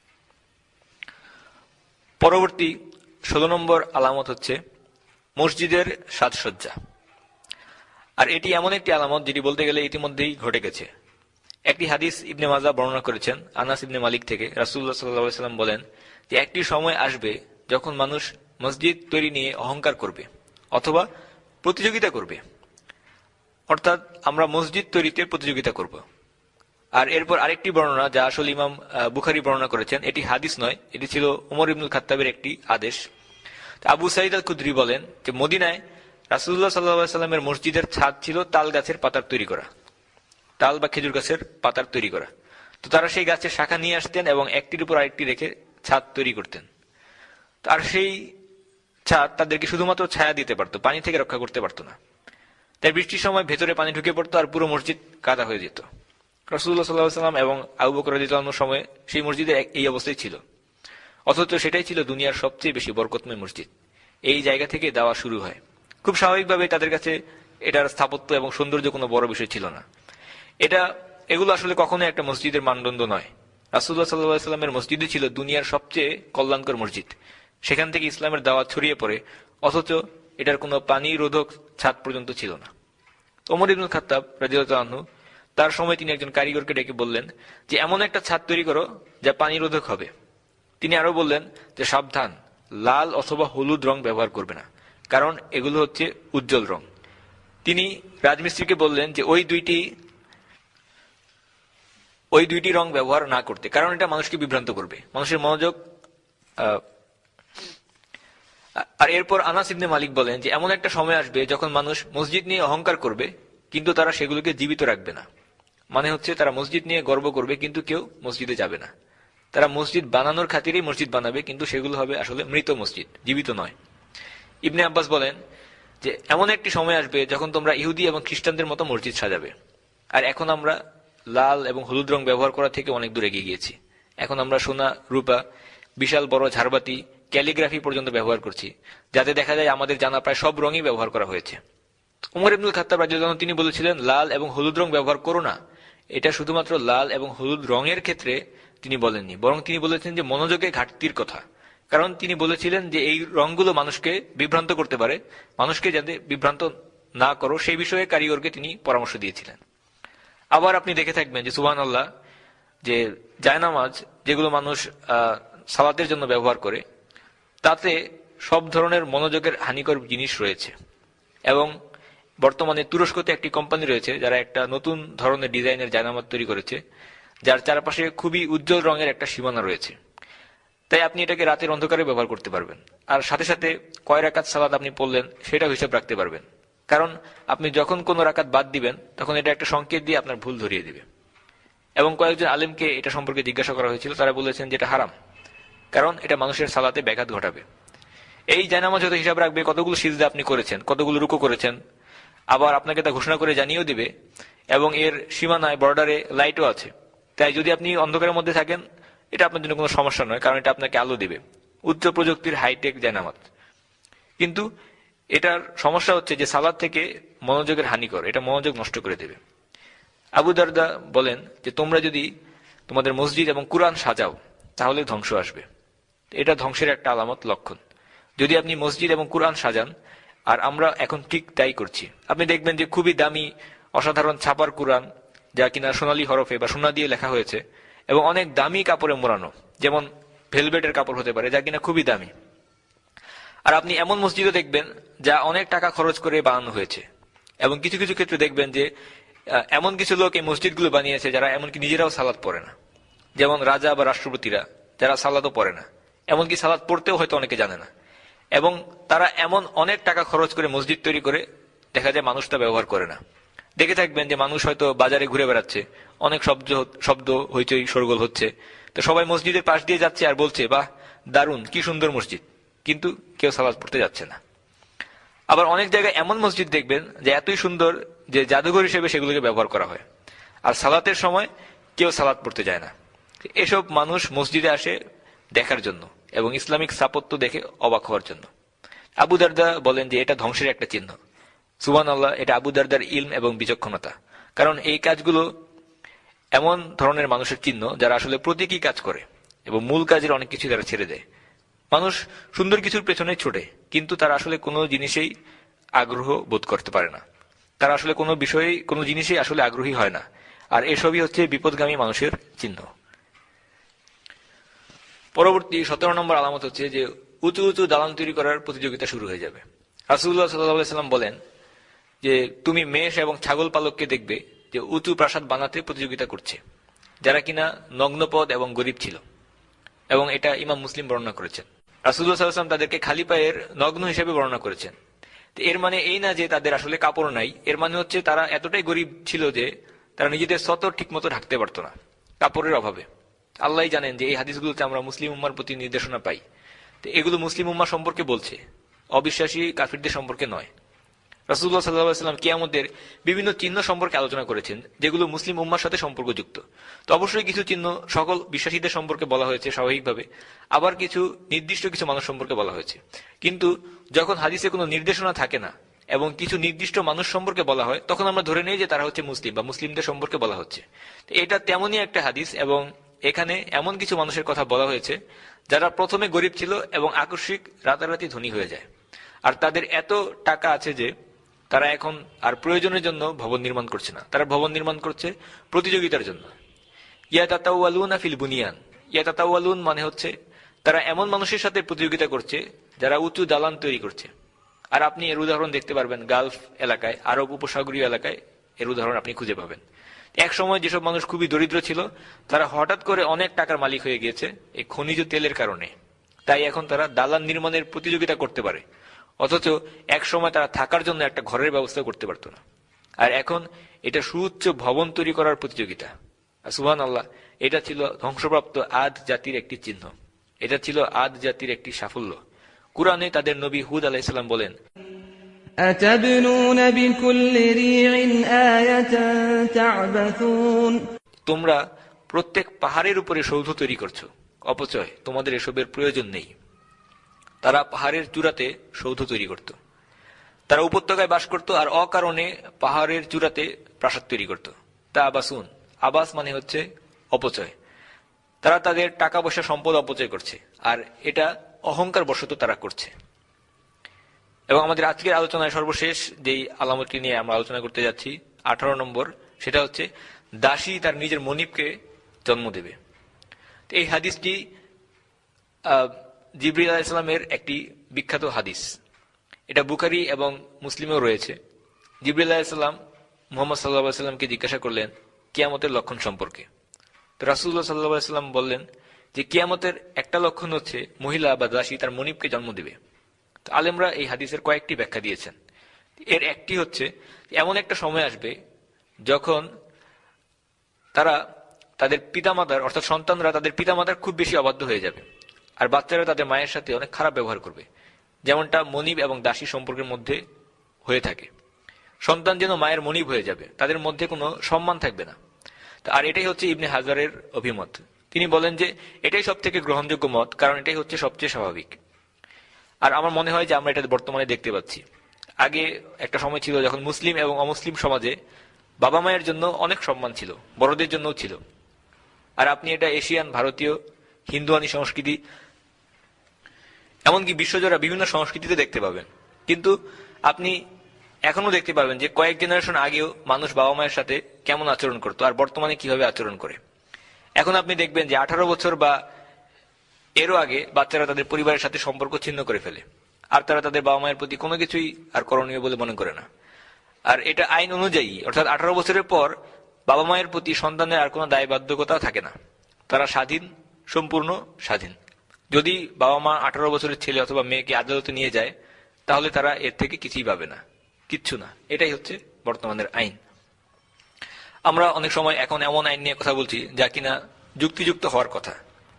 পরবর্তী 16 নম্বর আলামত হচ্ছে মসজিদের সাজসজ্জা। আর এটি এমন একটি আলামত যেটি বলতে গেলে ইতিমধ্যেই ঘটে গেছে। একটি হাদিস ইবনে মাজাহ বর্ণনা করেছেন আনাস ইবনে মালিক থেকে। রাসূলুল্লাহ সাল্লাল্লাহু আলাইহি ওয়াসাল্লাম বলেন যে একটি সময় আসবে যখন মানুষ মসজিদ তৈরি নিয়ে অহংকার করবে অথবা প্রতিযোগিতা করবে। অর্থাৎ আমরা মসজিদ তৈরিতে প্রতিযোগিতা করব। আর এরপর আরেকটি বর্ণনা, যা আসলে ইমাম বুখারী বর্ণনা করেছেন, এটি হাদিস নয়, এটি ছিল উমর ইবনুল খাত্তাবের একটি আদেশ। আবু সাঈদ আল খুদরি বলেন যে মদিনায় রাসূলুল্লাহ সাল্লাল্লাহু আলাইহি ওয়াসাল্লামের মসজিদের ছাদ ছিল তাল গাছের পাতার তৈরি করা, তাল বা খেজুর গাছের পাতার তৈরি করা। তো তারা সেই গাছের শাখা নিয়ে আসতেন এবং একটির উপর আরেকটি রেখে ছাদ তৈরি করতেন। আর সেই ছাদ তাদেরকে শুধুমাত্র ছায়া দিতে পারতো, পানি থেকে রক্ষা করতে পারতো না। তাই বৃষ্টির সময় ভেতরে পানি ঢুকে পড়তো আর পুরো মসজিদ কাদা হয়ে যেত। রাসূলুল্লাহ সাল্লাল্লাহু আলাইহি ওয়াসাল্লাম এবং আবু বকর রাদিয়াল্লাহু আনহুর সময়ে সেই মসজিদের এই অবস্থায় ছিল, অথচ সেটাই ছিল দুনিয়ার সবচেয়ে বেশি বরকতময় মসজিদ। এই জায়গা থেকে দাওয়া শুরু হয়। খুব স্বাভাবিকভাবে তাদের কাছে এটার স্থাপত্য এবং সৌন্দর্য কোনো বড় বিষয় ছিল না। এগুলো আসলে কখনোই একটা মসজিদের মানদণ্ড নয়। রাসূলুল্লাহ সাল্লাল্লাহু আলাইহি ওয়াসাল্লামের মসজিদই ছিল দুনিয়ার সবচেয়ে কল্যাণকর মসজিদ। সেখান থেকে ইসলামের দাওয়াত ছড়িয়ে পড়ে, অথচ এটার কোনো পানি রোধক ছাদ পর্যন্ত ছিল না। ওমর ইবনুল খাত্তাব রাদিয়াল্লাহু আনহু তার সময় তিনি একজন কারিগরকে ডেকে বললেন যে এমন একটা ছাদ তৈরি করো যা পানি রোধক হবে। তিনি আরো বললেন যে সাবধান, লাল অথবা হলুদ রং ব্যবহার করবে না, কারণ এগুলো হচ্ছে উজ্জ্বল রং। তিনি রাজমিস্ত্রিকে বললেন যে ওই দুইটি রং ব্যবহার না করতে, কারণ এটা মানুষকে বিভ্রান্ত করবে, মানুষের মনোযোগ। আর এরপর আনাস ইবনে মালিক বলেন যে এমন একটা সময় আসবে যখন মানুষ মসজিদ নিয়ে অহংকার করবে, কিন্তু তারা সেগুলোকে জীবিত রাখবে না। মানে হচ্ছে তারা মসজিদ নিয়ে গর্ব করবে, কিন্তু কেউ মসজিদে যাবে না। তারা মসজিদ বানানোর খাতিরেই মসজিদ বানাবে, কিন্তু সেগুলো হবে আসলে মৃত মসজিদ, জীবিত নয়। ইবনে আব্বাস বলেন যে এমন একটি সময় আসবে যখন তোমরা ইহুদি এবং খ্রিস্টানদের মতো মসজিদ সাজাবে। আর এখন আমরা লাল এবং হলুদ রং ব্যবহার করা থেকে অনেক দূর এগিয়ে গিয়েছি। এখন আমরা সোনা, রূপা, বিশাল বড় ঝাড়বাতি, ক্যালিগ্রাফি পর্যন্ত ব্যবহার করছি, যাতে দেখা যায় আমাদের জানা প্রায় সব রঙই ব্যবহার করা হয়েছে। উমর ইবনুল খাত্তাব রাদিয়াল্লাহু আনহু তিনি বলেছিলেন লাল এবং হলুদ রং ব্যবহার করো না। এটা শুধুমাত্র লাল এবং হলুদ রঙের ক্ষেত্রে তিনি বলেননি, বরং তিনি বলেছেন যে মনোযোগের ঘাটতির কথা। কারণ তিনি বলেছিলেন যে এই রংগুলো মানুষকে বিভ্রান্ত করতে পারে, মানুষকে যাতে বিভ্রান্ত না করো সেই বিষয়ে কারিগরকে তিনি পরামর্শ দিয়েছিলেন। আবার আপনি দেখে থাকবেন যে সুবহানাল্লাহ, যে জায়নামাজ যেগুলো মানুষ সালাতের জন্য ব্যবহার করে, তাতে সব ধরনের মনোযোগের হানিকর জিনিস রয়েছে। এবং বর্তমানে তুরস্কতে একটি কোম্পানি রয়েছে যারা একটা নতুন ধরনের ডিজাইনের জায়নামাজ তৈরি করেছে, যার চারপাশে খুবই উজ্জ্বল রঙের একটা সীমানা রয়েছে। তাই আপনি এটাকে রাতের অন্ধকারে ব্যবহার করতে পারবেন, আর সাথে সাথে কয় রাকাত সালাত আপনি পড়লেন সেটাও হিসাব রাখতে পারবেন। কারণ আপনি যখন কোনো রাকাত বাদ দিবেন তখন এটা একটা সংকেত দিয়ে আপনার ভুল ধরিয়ে দিবে। এবং কয়েকজন আলেমকে এটা সম্পর্কে জিজ্ঞাসা করা হয়েছিল, তারা বলেছেন যে এটা হারাম, কারণ এটা মানুষের সালাতে ব্যাঘাত ঘটাবে। এই জায়নামাজ হয়তো হিসাব রাখবে কতগুলো সিজদা আপনি করেছেন, কতগুলো রুকু করেছেন, আবার আপনাকে তা ঘোষণা করে জানিয়েও দিবে। এবং এর সীমানায় বর্ডারে লাইটও আছে। তাই যদি আপনি অন্ধকারের মধ্যে থাকেন, এটা আপনার জন্য কোনো সমস্যা নয়, কারণ এটা আপনাকে আলো দিবে। উচ্চ প্রযুক্তির হাইটেক জায়নামাজ। কিন্তু এটার সমস্যা হচ্ছে যে সালাত থেকে মনোযোগের হানিকর, এটা মনোযোগ নষ্ট করে দেবে। আবু দারদা বলেন যে তোমরা যদি তোমাদের মসজিদ এবং কুরআন সাজাও তাহলে ধ্বংস আসবে। এটা ধ্বংসের একটা আলামত, লক্ষণ। যদি আপনি মসজিদ এবং কুরআন সাজান, আর আমরা এখন ঠিক তাই করছি। আপনি দেখবেন যে খুবই দামি অসাধারণ ছাপার কুরআন, যা কিনা সোনালী হরফে বা সোনা দিয়ে লেখা হয়েছে, এবং অনেক দামি কাপড়ে মোড়ানো, যেমন ভেলভেটের কাপড় হতে পারে, যা কিনা খুবই দামি। আর আপনি এমন মসজিদও দেখবেন যা অনেক টাকা খরচ করে বানানো হয়েছে। এবং কিছু কিছু ক্ষেত্রে দেখবেন যে এমন কিছু লোক এই মসজিদগুলো বানিয়েছে যারা এমনকি নিজেরাও সালাত পড়ে না, যেমন রাজা বা রাষ্ট্রপতিরা, যারা সালাতও পড়ে না, এমনকি সালাত পড়তেও হয়তো অনেকে জানে না। এবং তারা এমন অনেক টাকা খরচ করে মসজিদ তৈরি করে, দেখা যায় মানুষ তা ব্যবহার করে না। দেখে থাকবেন যে মানুষ হয়তো বাজারে ঘুরে বেড়াচ্ছে, অনেক শব্দ হইচই শোরগোল হচ্ছে, তো সবাই মসজিদের পাশ দিয়ে যাচ্ছে আর বলছে বাহ দারুণ, কি সুন্দর মসজিদ, কিন্তু কেউ সালাত পড়তে যাচ্ছে না। আবার অনেক জায়গায় এমন মসজিদ দেখবেন যে এতই সুন্দর যে জাদুঘর হিসেবে সেগুলোকে ব্যবহার করা হয়, আর সালাতের সময় কেউ সালাত পড়তে যায় না। এসব মানুষ মসজিদে আসে দেখার জন্য এবং ইসলামিক স্থাপত্য দেখে অবাক হওয়ার জন্য। আবু দারদা বলেন যে এটা ধ্বংসের একটা চিহ্ন। সুবহানাল্লাহ, এটা আবু দারদার ইলম এবং বিচক্ষণতা। কারণ এই কাজগুলো এমন ধরনের মানুষের চিহ্ন যারা আসলে প্রতীকী কাজ করে এবং মূল কাজের অনেক কিছু তারা ছেড়ে দেয়। মানুষ সুন্দর কিছুর পেছনে ছোটে, কিন্তু তারা আসলে কোনো জিনিসেই আগ্রহ বোধ করতে পারে না। তারা আসলে কোনো জিনিসেই আসলে আগ্রহী হয় না। আর এসবই হচ্ছে বিপদগামী মানুষের চিহ্ন। পরবর্তী 17 নম্বর আলামত হচ্ছে যে উঁচু উঁচু দালান তৈরি করার প্রতিযোগিতা শুরু হয়ে যাবে। রাসূলুল্লাহ সাল্লাল্লাহু আলাইহি ওয়াসাল্লাম বলেন যে তুমি মেষ এবং ছাগল পালককে দেখবে যে উঁচু প্রাসাদ বানাতে প্রতিযোগিতা করছে। যারা কিনা নগ্নপদ এবং গরিব ছিল, এবং এটা ইমাম মুসলিম বর্ণনা করেছেন। রাসূলুল্লাহ সাল্লাল্লাহু আলাইহি ওয়াসাল্লাম তাদেরকে খালি পায়ের নগ্ন হিসেবে বর্ণনা করেছেন। তো এর মানে এই না যে তাদের আসলে কাপড় নাই, এর মানে হচ্ছে তারা এতটাই গরিব ছিল যে তারা নিজেদের সতর ঠিক মতো ঢাকতে পারতো না কাপড়ের অভাবে। আল্লাহই জানেন যে এই হাদিসগুলোতে আমরা মুসলিম উম্মার প্রতি নির্দেশনা পাই। তো এগুলো মুসলিম উম্মা সম্পর্কে বলছে, অবিশ্বাসী কাফিরদের সম্পর্কে নয়। রাসূলুল্লাহ সাল্লাল্লাহু আলাইহি ওয়াসাল্লাম কিয়ামতের বিভিন্ন চিহ্ন সম্পর্কে আলোচনা করেছেন যেগুলো মুসলিম উম্মার সাথে সম্পর্কযুক্ত। তো অবশ্যই কিছু চিহ্ন সকল বিশ্বাসীদের সম্পর্কে বলা হয়েছে স্বাভাবিকভাবে, আবার কিছু নির্দিষ্ট কিছু মানুষ সম্পর্কে বলা হয়েছে। কিন্তু যখন হাদিসে কোনো নির্দেশনা থাকে না এবং কিছু নির্দিষ্ট মানুষ সম্পর্কে বলা হয়, তখন আমরা ধরে নিই যে তারা হচ্ছে মুসলিম বা মুসলিমদের সম্পর্কে বলা হচ্ছে। এটা তেমনই একটা হাদিস, এবং এখানে এমন কিছু মানুষের কথা বলা হয়েছে যারা প্রথমে গরিব ছিল এবং আকস্মিক রাতারাতি ধনী হয়ে যায়, আর তাদের এত টাকা আছে যে তারা এখন আর প্রয়োজনের জন্য ভবন নির্মাণ করছে না, তারা ভবন নির্মাণ করছে প্রতিযোগিতার জন্য। ইয়াতাতাওয়ালুনা ফিল বুনিয়ান, ইয়াতাতাওয়ালুন মানে হচ্ছে তারা এমন মানুষের সাথে প্রতিযোগিতা করছে যারা উঁচু দালান তৈরি করছে। আর আপনি এর উদাহরণ দেখতে পারবেন গালফ এলাকায়, আরব উপসাগরীয় এলাকায় এর উদাহরণ আপনি খুঁজে পাবেন। এক সময় যেসব মানুষ খুবই দরিদ্র ছিল, তারা হঠাৎ করে অনেক টাকার মালিক হয়ে গিয়েছে এই খনিজ তেলের কারণে। তাই এখন তারা দালান নির্মাণের প্রতিযোগিতা করতে পারে, অথচ এক সময় তারা থাকার জন্য একটা ঘরের ব্যবস্থা করতে পারতো না। আর এখন এটা সুউচ্চ ভবন তৈরি করার প্রতিযোগিতা। সুবহানাল্লাহ, এটা ছিল ধ্বংসপ্রাপ্ত আদ জাতির একটি চিহ্ন, এটা ছিল আদ জাতির একটি সাফল্য। কুরআনে তাদের নবী হুদ আলাইহিস সালাম বলেন, আতাবনুনা বিকুল্লি রিইন আয়াতান তা'বাসুন, তোমরা প্রত্যেক পাহাড়ের উপরে সৌধ তৈরি করছো, অপচয়, তোমাদের এসবের প্রয়োজন নেই। তারা পাহাড়ের চূড়াতে সৌধ তৈরি করত, তারা উপত্যকায় বাস করত, আর অকারণে পাহাড়ের চূড়াতে প্রাসাদ তৈরি করত। তা আবাসুন, আবাস মানে হচ্ছে অপচয়। তারা তাদের টাকা পয়সা সম্পদ অপচয় করছে, আর এটা অহংকার বশত তারা করছে। এবং আমাদের আজকের আলোচনায় সর্বশেষ যেই আলামতটি নিয়ে আমরা আলোচনা করতে যাচ্ছি, 18 নম্বর, সেটা হচ্ছে দাসী তার নিজের মনিবকে জন্ম দেবে। এই হাদিসটি জিবরিল আলাইহিস সালামের একটি বিখ্যাত হাদিস, এটা বুখারী এবং মুসলিমেও রয়েছে। জিবরিল আলাইহিস সালাম মুহাম্মদ সাল্লাল্লাহু আলাইহি ওয়াসাল্লামকে জিজ্ঞাসা করলেন কিয়ামতের লক্ষণ সম্পর্কে। তো রাসূলুল্লাহ সাল্লাল্লাহু আলাইহি ওয়াসাল্লাম বললেন যে কিয়ামতের একটা লক্ষণ হচ্ছে মহিলা বা দাসী তার মনিবকে জন্ম দেবে। তো আলেমরা এই হাদিসের কয়েকটি ব্যাখ্যা দিয়েছেন। এর একটি হচ্ছে এমন একটা সময় আসবে যখন তারা তাদের পিতামাতার, অর্থাৎ সন্তানরা তাদের পিতামাতার খুব বেশি অবাধ্য হয়ে যাবে, আর বাচ্চারা তাদের মায়ের সাথে অনেক খারাপ ব্যবহার করবে, যেমনটা মনিব এবং দাসী সম্পর্কের মধ্যে হয়ে থাকে। সন্তান যেন মায়ের মনিব হয়ে যাবে, তাদের মধ্যে কোনো সম্মান থাকবে না। আর এটাই হচ্ছে ইবনে হাজারের অভিমত। তিনি বলেন যে এটাই সব থেকে গ্রহণযোগ্য মত, কারণ এটাই হচ্ছে সবচেয়ে স্বাভাবিক। আর আমার মনে হয় যে আমরা এটা বর্তমানে দেখতে পাচ্ছি। আগে একটা সময় ছিল যখন মুসলিম এবং অমুসলিম সমাজে বাবা মায়ের জন্য অনেক সম্মান ছিল, বড়দের জন্যও ছিল। আর আপনি এটা এশিয়ান, ভারতীয়, হিন্দুয়ানি সংস্কৃতি, এমনকি বিশ্বজোড়া বিভিন্ন সংস্কৃতিতে দেখতে পাবেন। কিন্তু আপনি এখনো দেখতে পাবেন যে কয়েক জেনারেশন আগেও মানুষ বাবা মায়ের সাথে কেমন আচরণ করতো, আর বর্তমানে কিভাবে আচরণ করে। এখন আপনি দেখবেন যে 18 বছর বা এরও আগে বাচ্চারা তাদের পরিবারের সাথে সম্পর্ক ছিন্ন করে ফেলে, আর তারা তাদের বাবা মায়ের প্রতি কোনো কিছুই আর করণীয় বলে মনে করে না। আর এটা আইন অনুযায়ী, অর্থাৎ 18 বছরের পর বাবা মায়ের প্রতি সন্তানের আর কোনো দায়বাধ্যকতা থাকে না, তারা স্বাধীন, সম্পূর্ণ স্বাধীন। যদি বাবা মা 18 বছরের ছেলে অথবা মেয়েকে আদালতে নিয়ে যায়, তাহলে তারা এর থেকে কিছুই পাবে না, কিচ্ছু না। এটাই হচ্ছে বর্তমানের আইন। আমরা অনেক সময় এখন এমন আইন নিয়ে কথা বলছি যা কিনা যুক্তিযুক্ত হওয়ার কথা।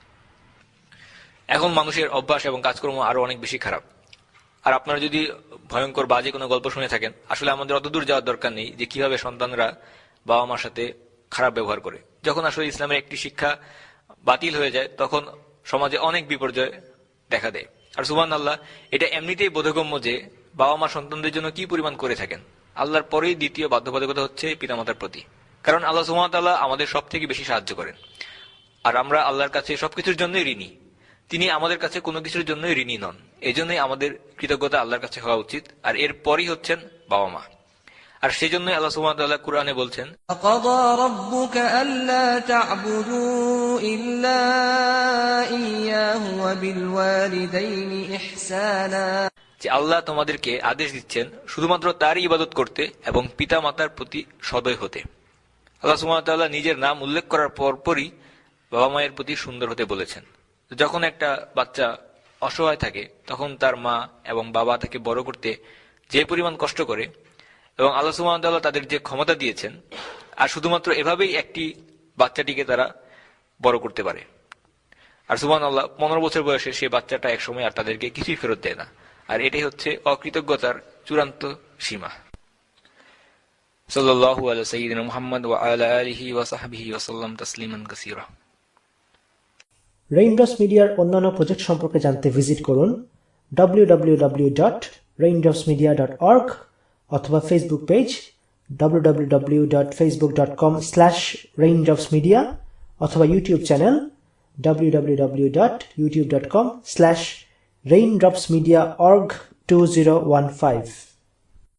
এখন মানুষের অভ্যাস এবং কাজকর্ম আরো অনেক বেশি খারাপ। আর আপনারা যদি ভয়ঙ্কর বাজে কোনো গল্প শুনে থাকেন, আসলে আমাদের অত দূর যাওয়ার দরকার নেই যে কিভাবে সন্তানরা বাবা মার সাথে খারাপ ব্যবহার করে। যখন আসলে ইসলামের একটি শিক্ষা বাতিল হয়ে যায়, তখন সমাজে অনেক বিপর্যয় দেখা দেয়। আর সুবহানাল্লাহ, এটা এমনিতেই বোধগম্য যে বাবা মা সন্তানদের জন্য কি পরিমাণ করে থাকেন। আল্লাহর পরেই দ্বিতীয় বাধ্যবাধকতা হচ্ছে পিতামাতার প্রতি, কারণ আল্লাহ সুবহানাহু ওয়া তাআলা আমাদের সব থেকে বেশি সাহায্য করেন। আর আমরা আল্লাহর কাছে সবকিছুর জন্যই ঋণী, তিনি আমাদের কাছে কোনো কিছুর জন্যই ঋণী নন। এই জন্যই আমাদের কৃতজ্ঞতা আল্লাহর কাছে হওয়া উচিত, আর এর পরই হচ্ছেন বাবা মা। আর সেই জন্যই আল্লাহ সুবহানাহু ওয়া তাআলা কুরআনে বলছেন, وَقَضَى رَبُّكَ أَلَّا تَعْبُدُوا إِلَّا إِيَّاهُ وَبِالْوَالِدَيْنِ إِحْسَانًا, যে আল্লাহ তোমাদেরকে আদেশ দিচ্ছেন শুধুমাত্র তারই ইবাদত করতে এবং পিতা মাতার প্রতি সদয় হতে। আল্লাহ সুবহানাহু ওয়া তাআলা নিজের নাম উল্লেখ করার পরপরই বাবা মায়ের প্রতি সুন্দর হতে বলেছেন। যখন একটা বাচ্চা অসহায় থাকে তখন তার মা এবং বাবা তাকে বড় করতে যে পরিমাণ কষ্ট করে, এবং আল্লাহ সুবহানাহু ওয়া তাআলা তাদের যে ক্ষমতা দিয়েছেন, আর শুধুমাত্র এভাবেই একটি বাচ্চাটিকে তারা বড় করতে পারে। আর সুবহানাল্লাহ, 15 বছর বয়সে সে বাচ্চাটা একসময় আর তাদেরকে কিছুই ফেরত দেয় না। আর এটাই হচ্ছে অকৃতজ্ঞতার চূড়ান্ত সীমা। সাল্লাল্লাহু আলা সাইয়্যিদিনা মুহাম্মদ ওয়া আলা আলিহি ওয়া সাহবিহি ওয়া সাল্লাম তাসলিমান কাসীরা। রেইনড্রপস মিডিয়ার অন্যান্য প্রজেক্ট সম্পর্কে জানতে ভিজিট করুন www.raindropsmedia.org অথবা ফেসবুক পেজ www.facebook.com/raindropsmedia অথবা ইউটিউব চ্যানেল www.youtube.com/raindropsmediaorg2015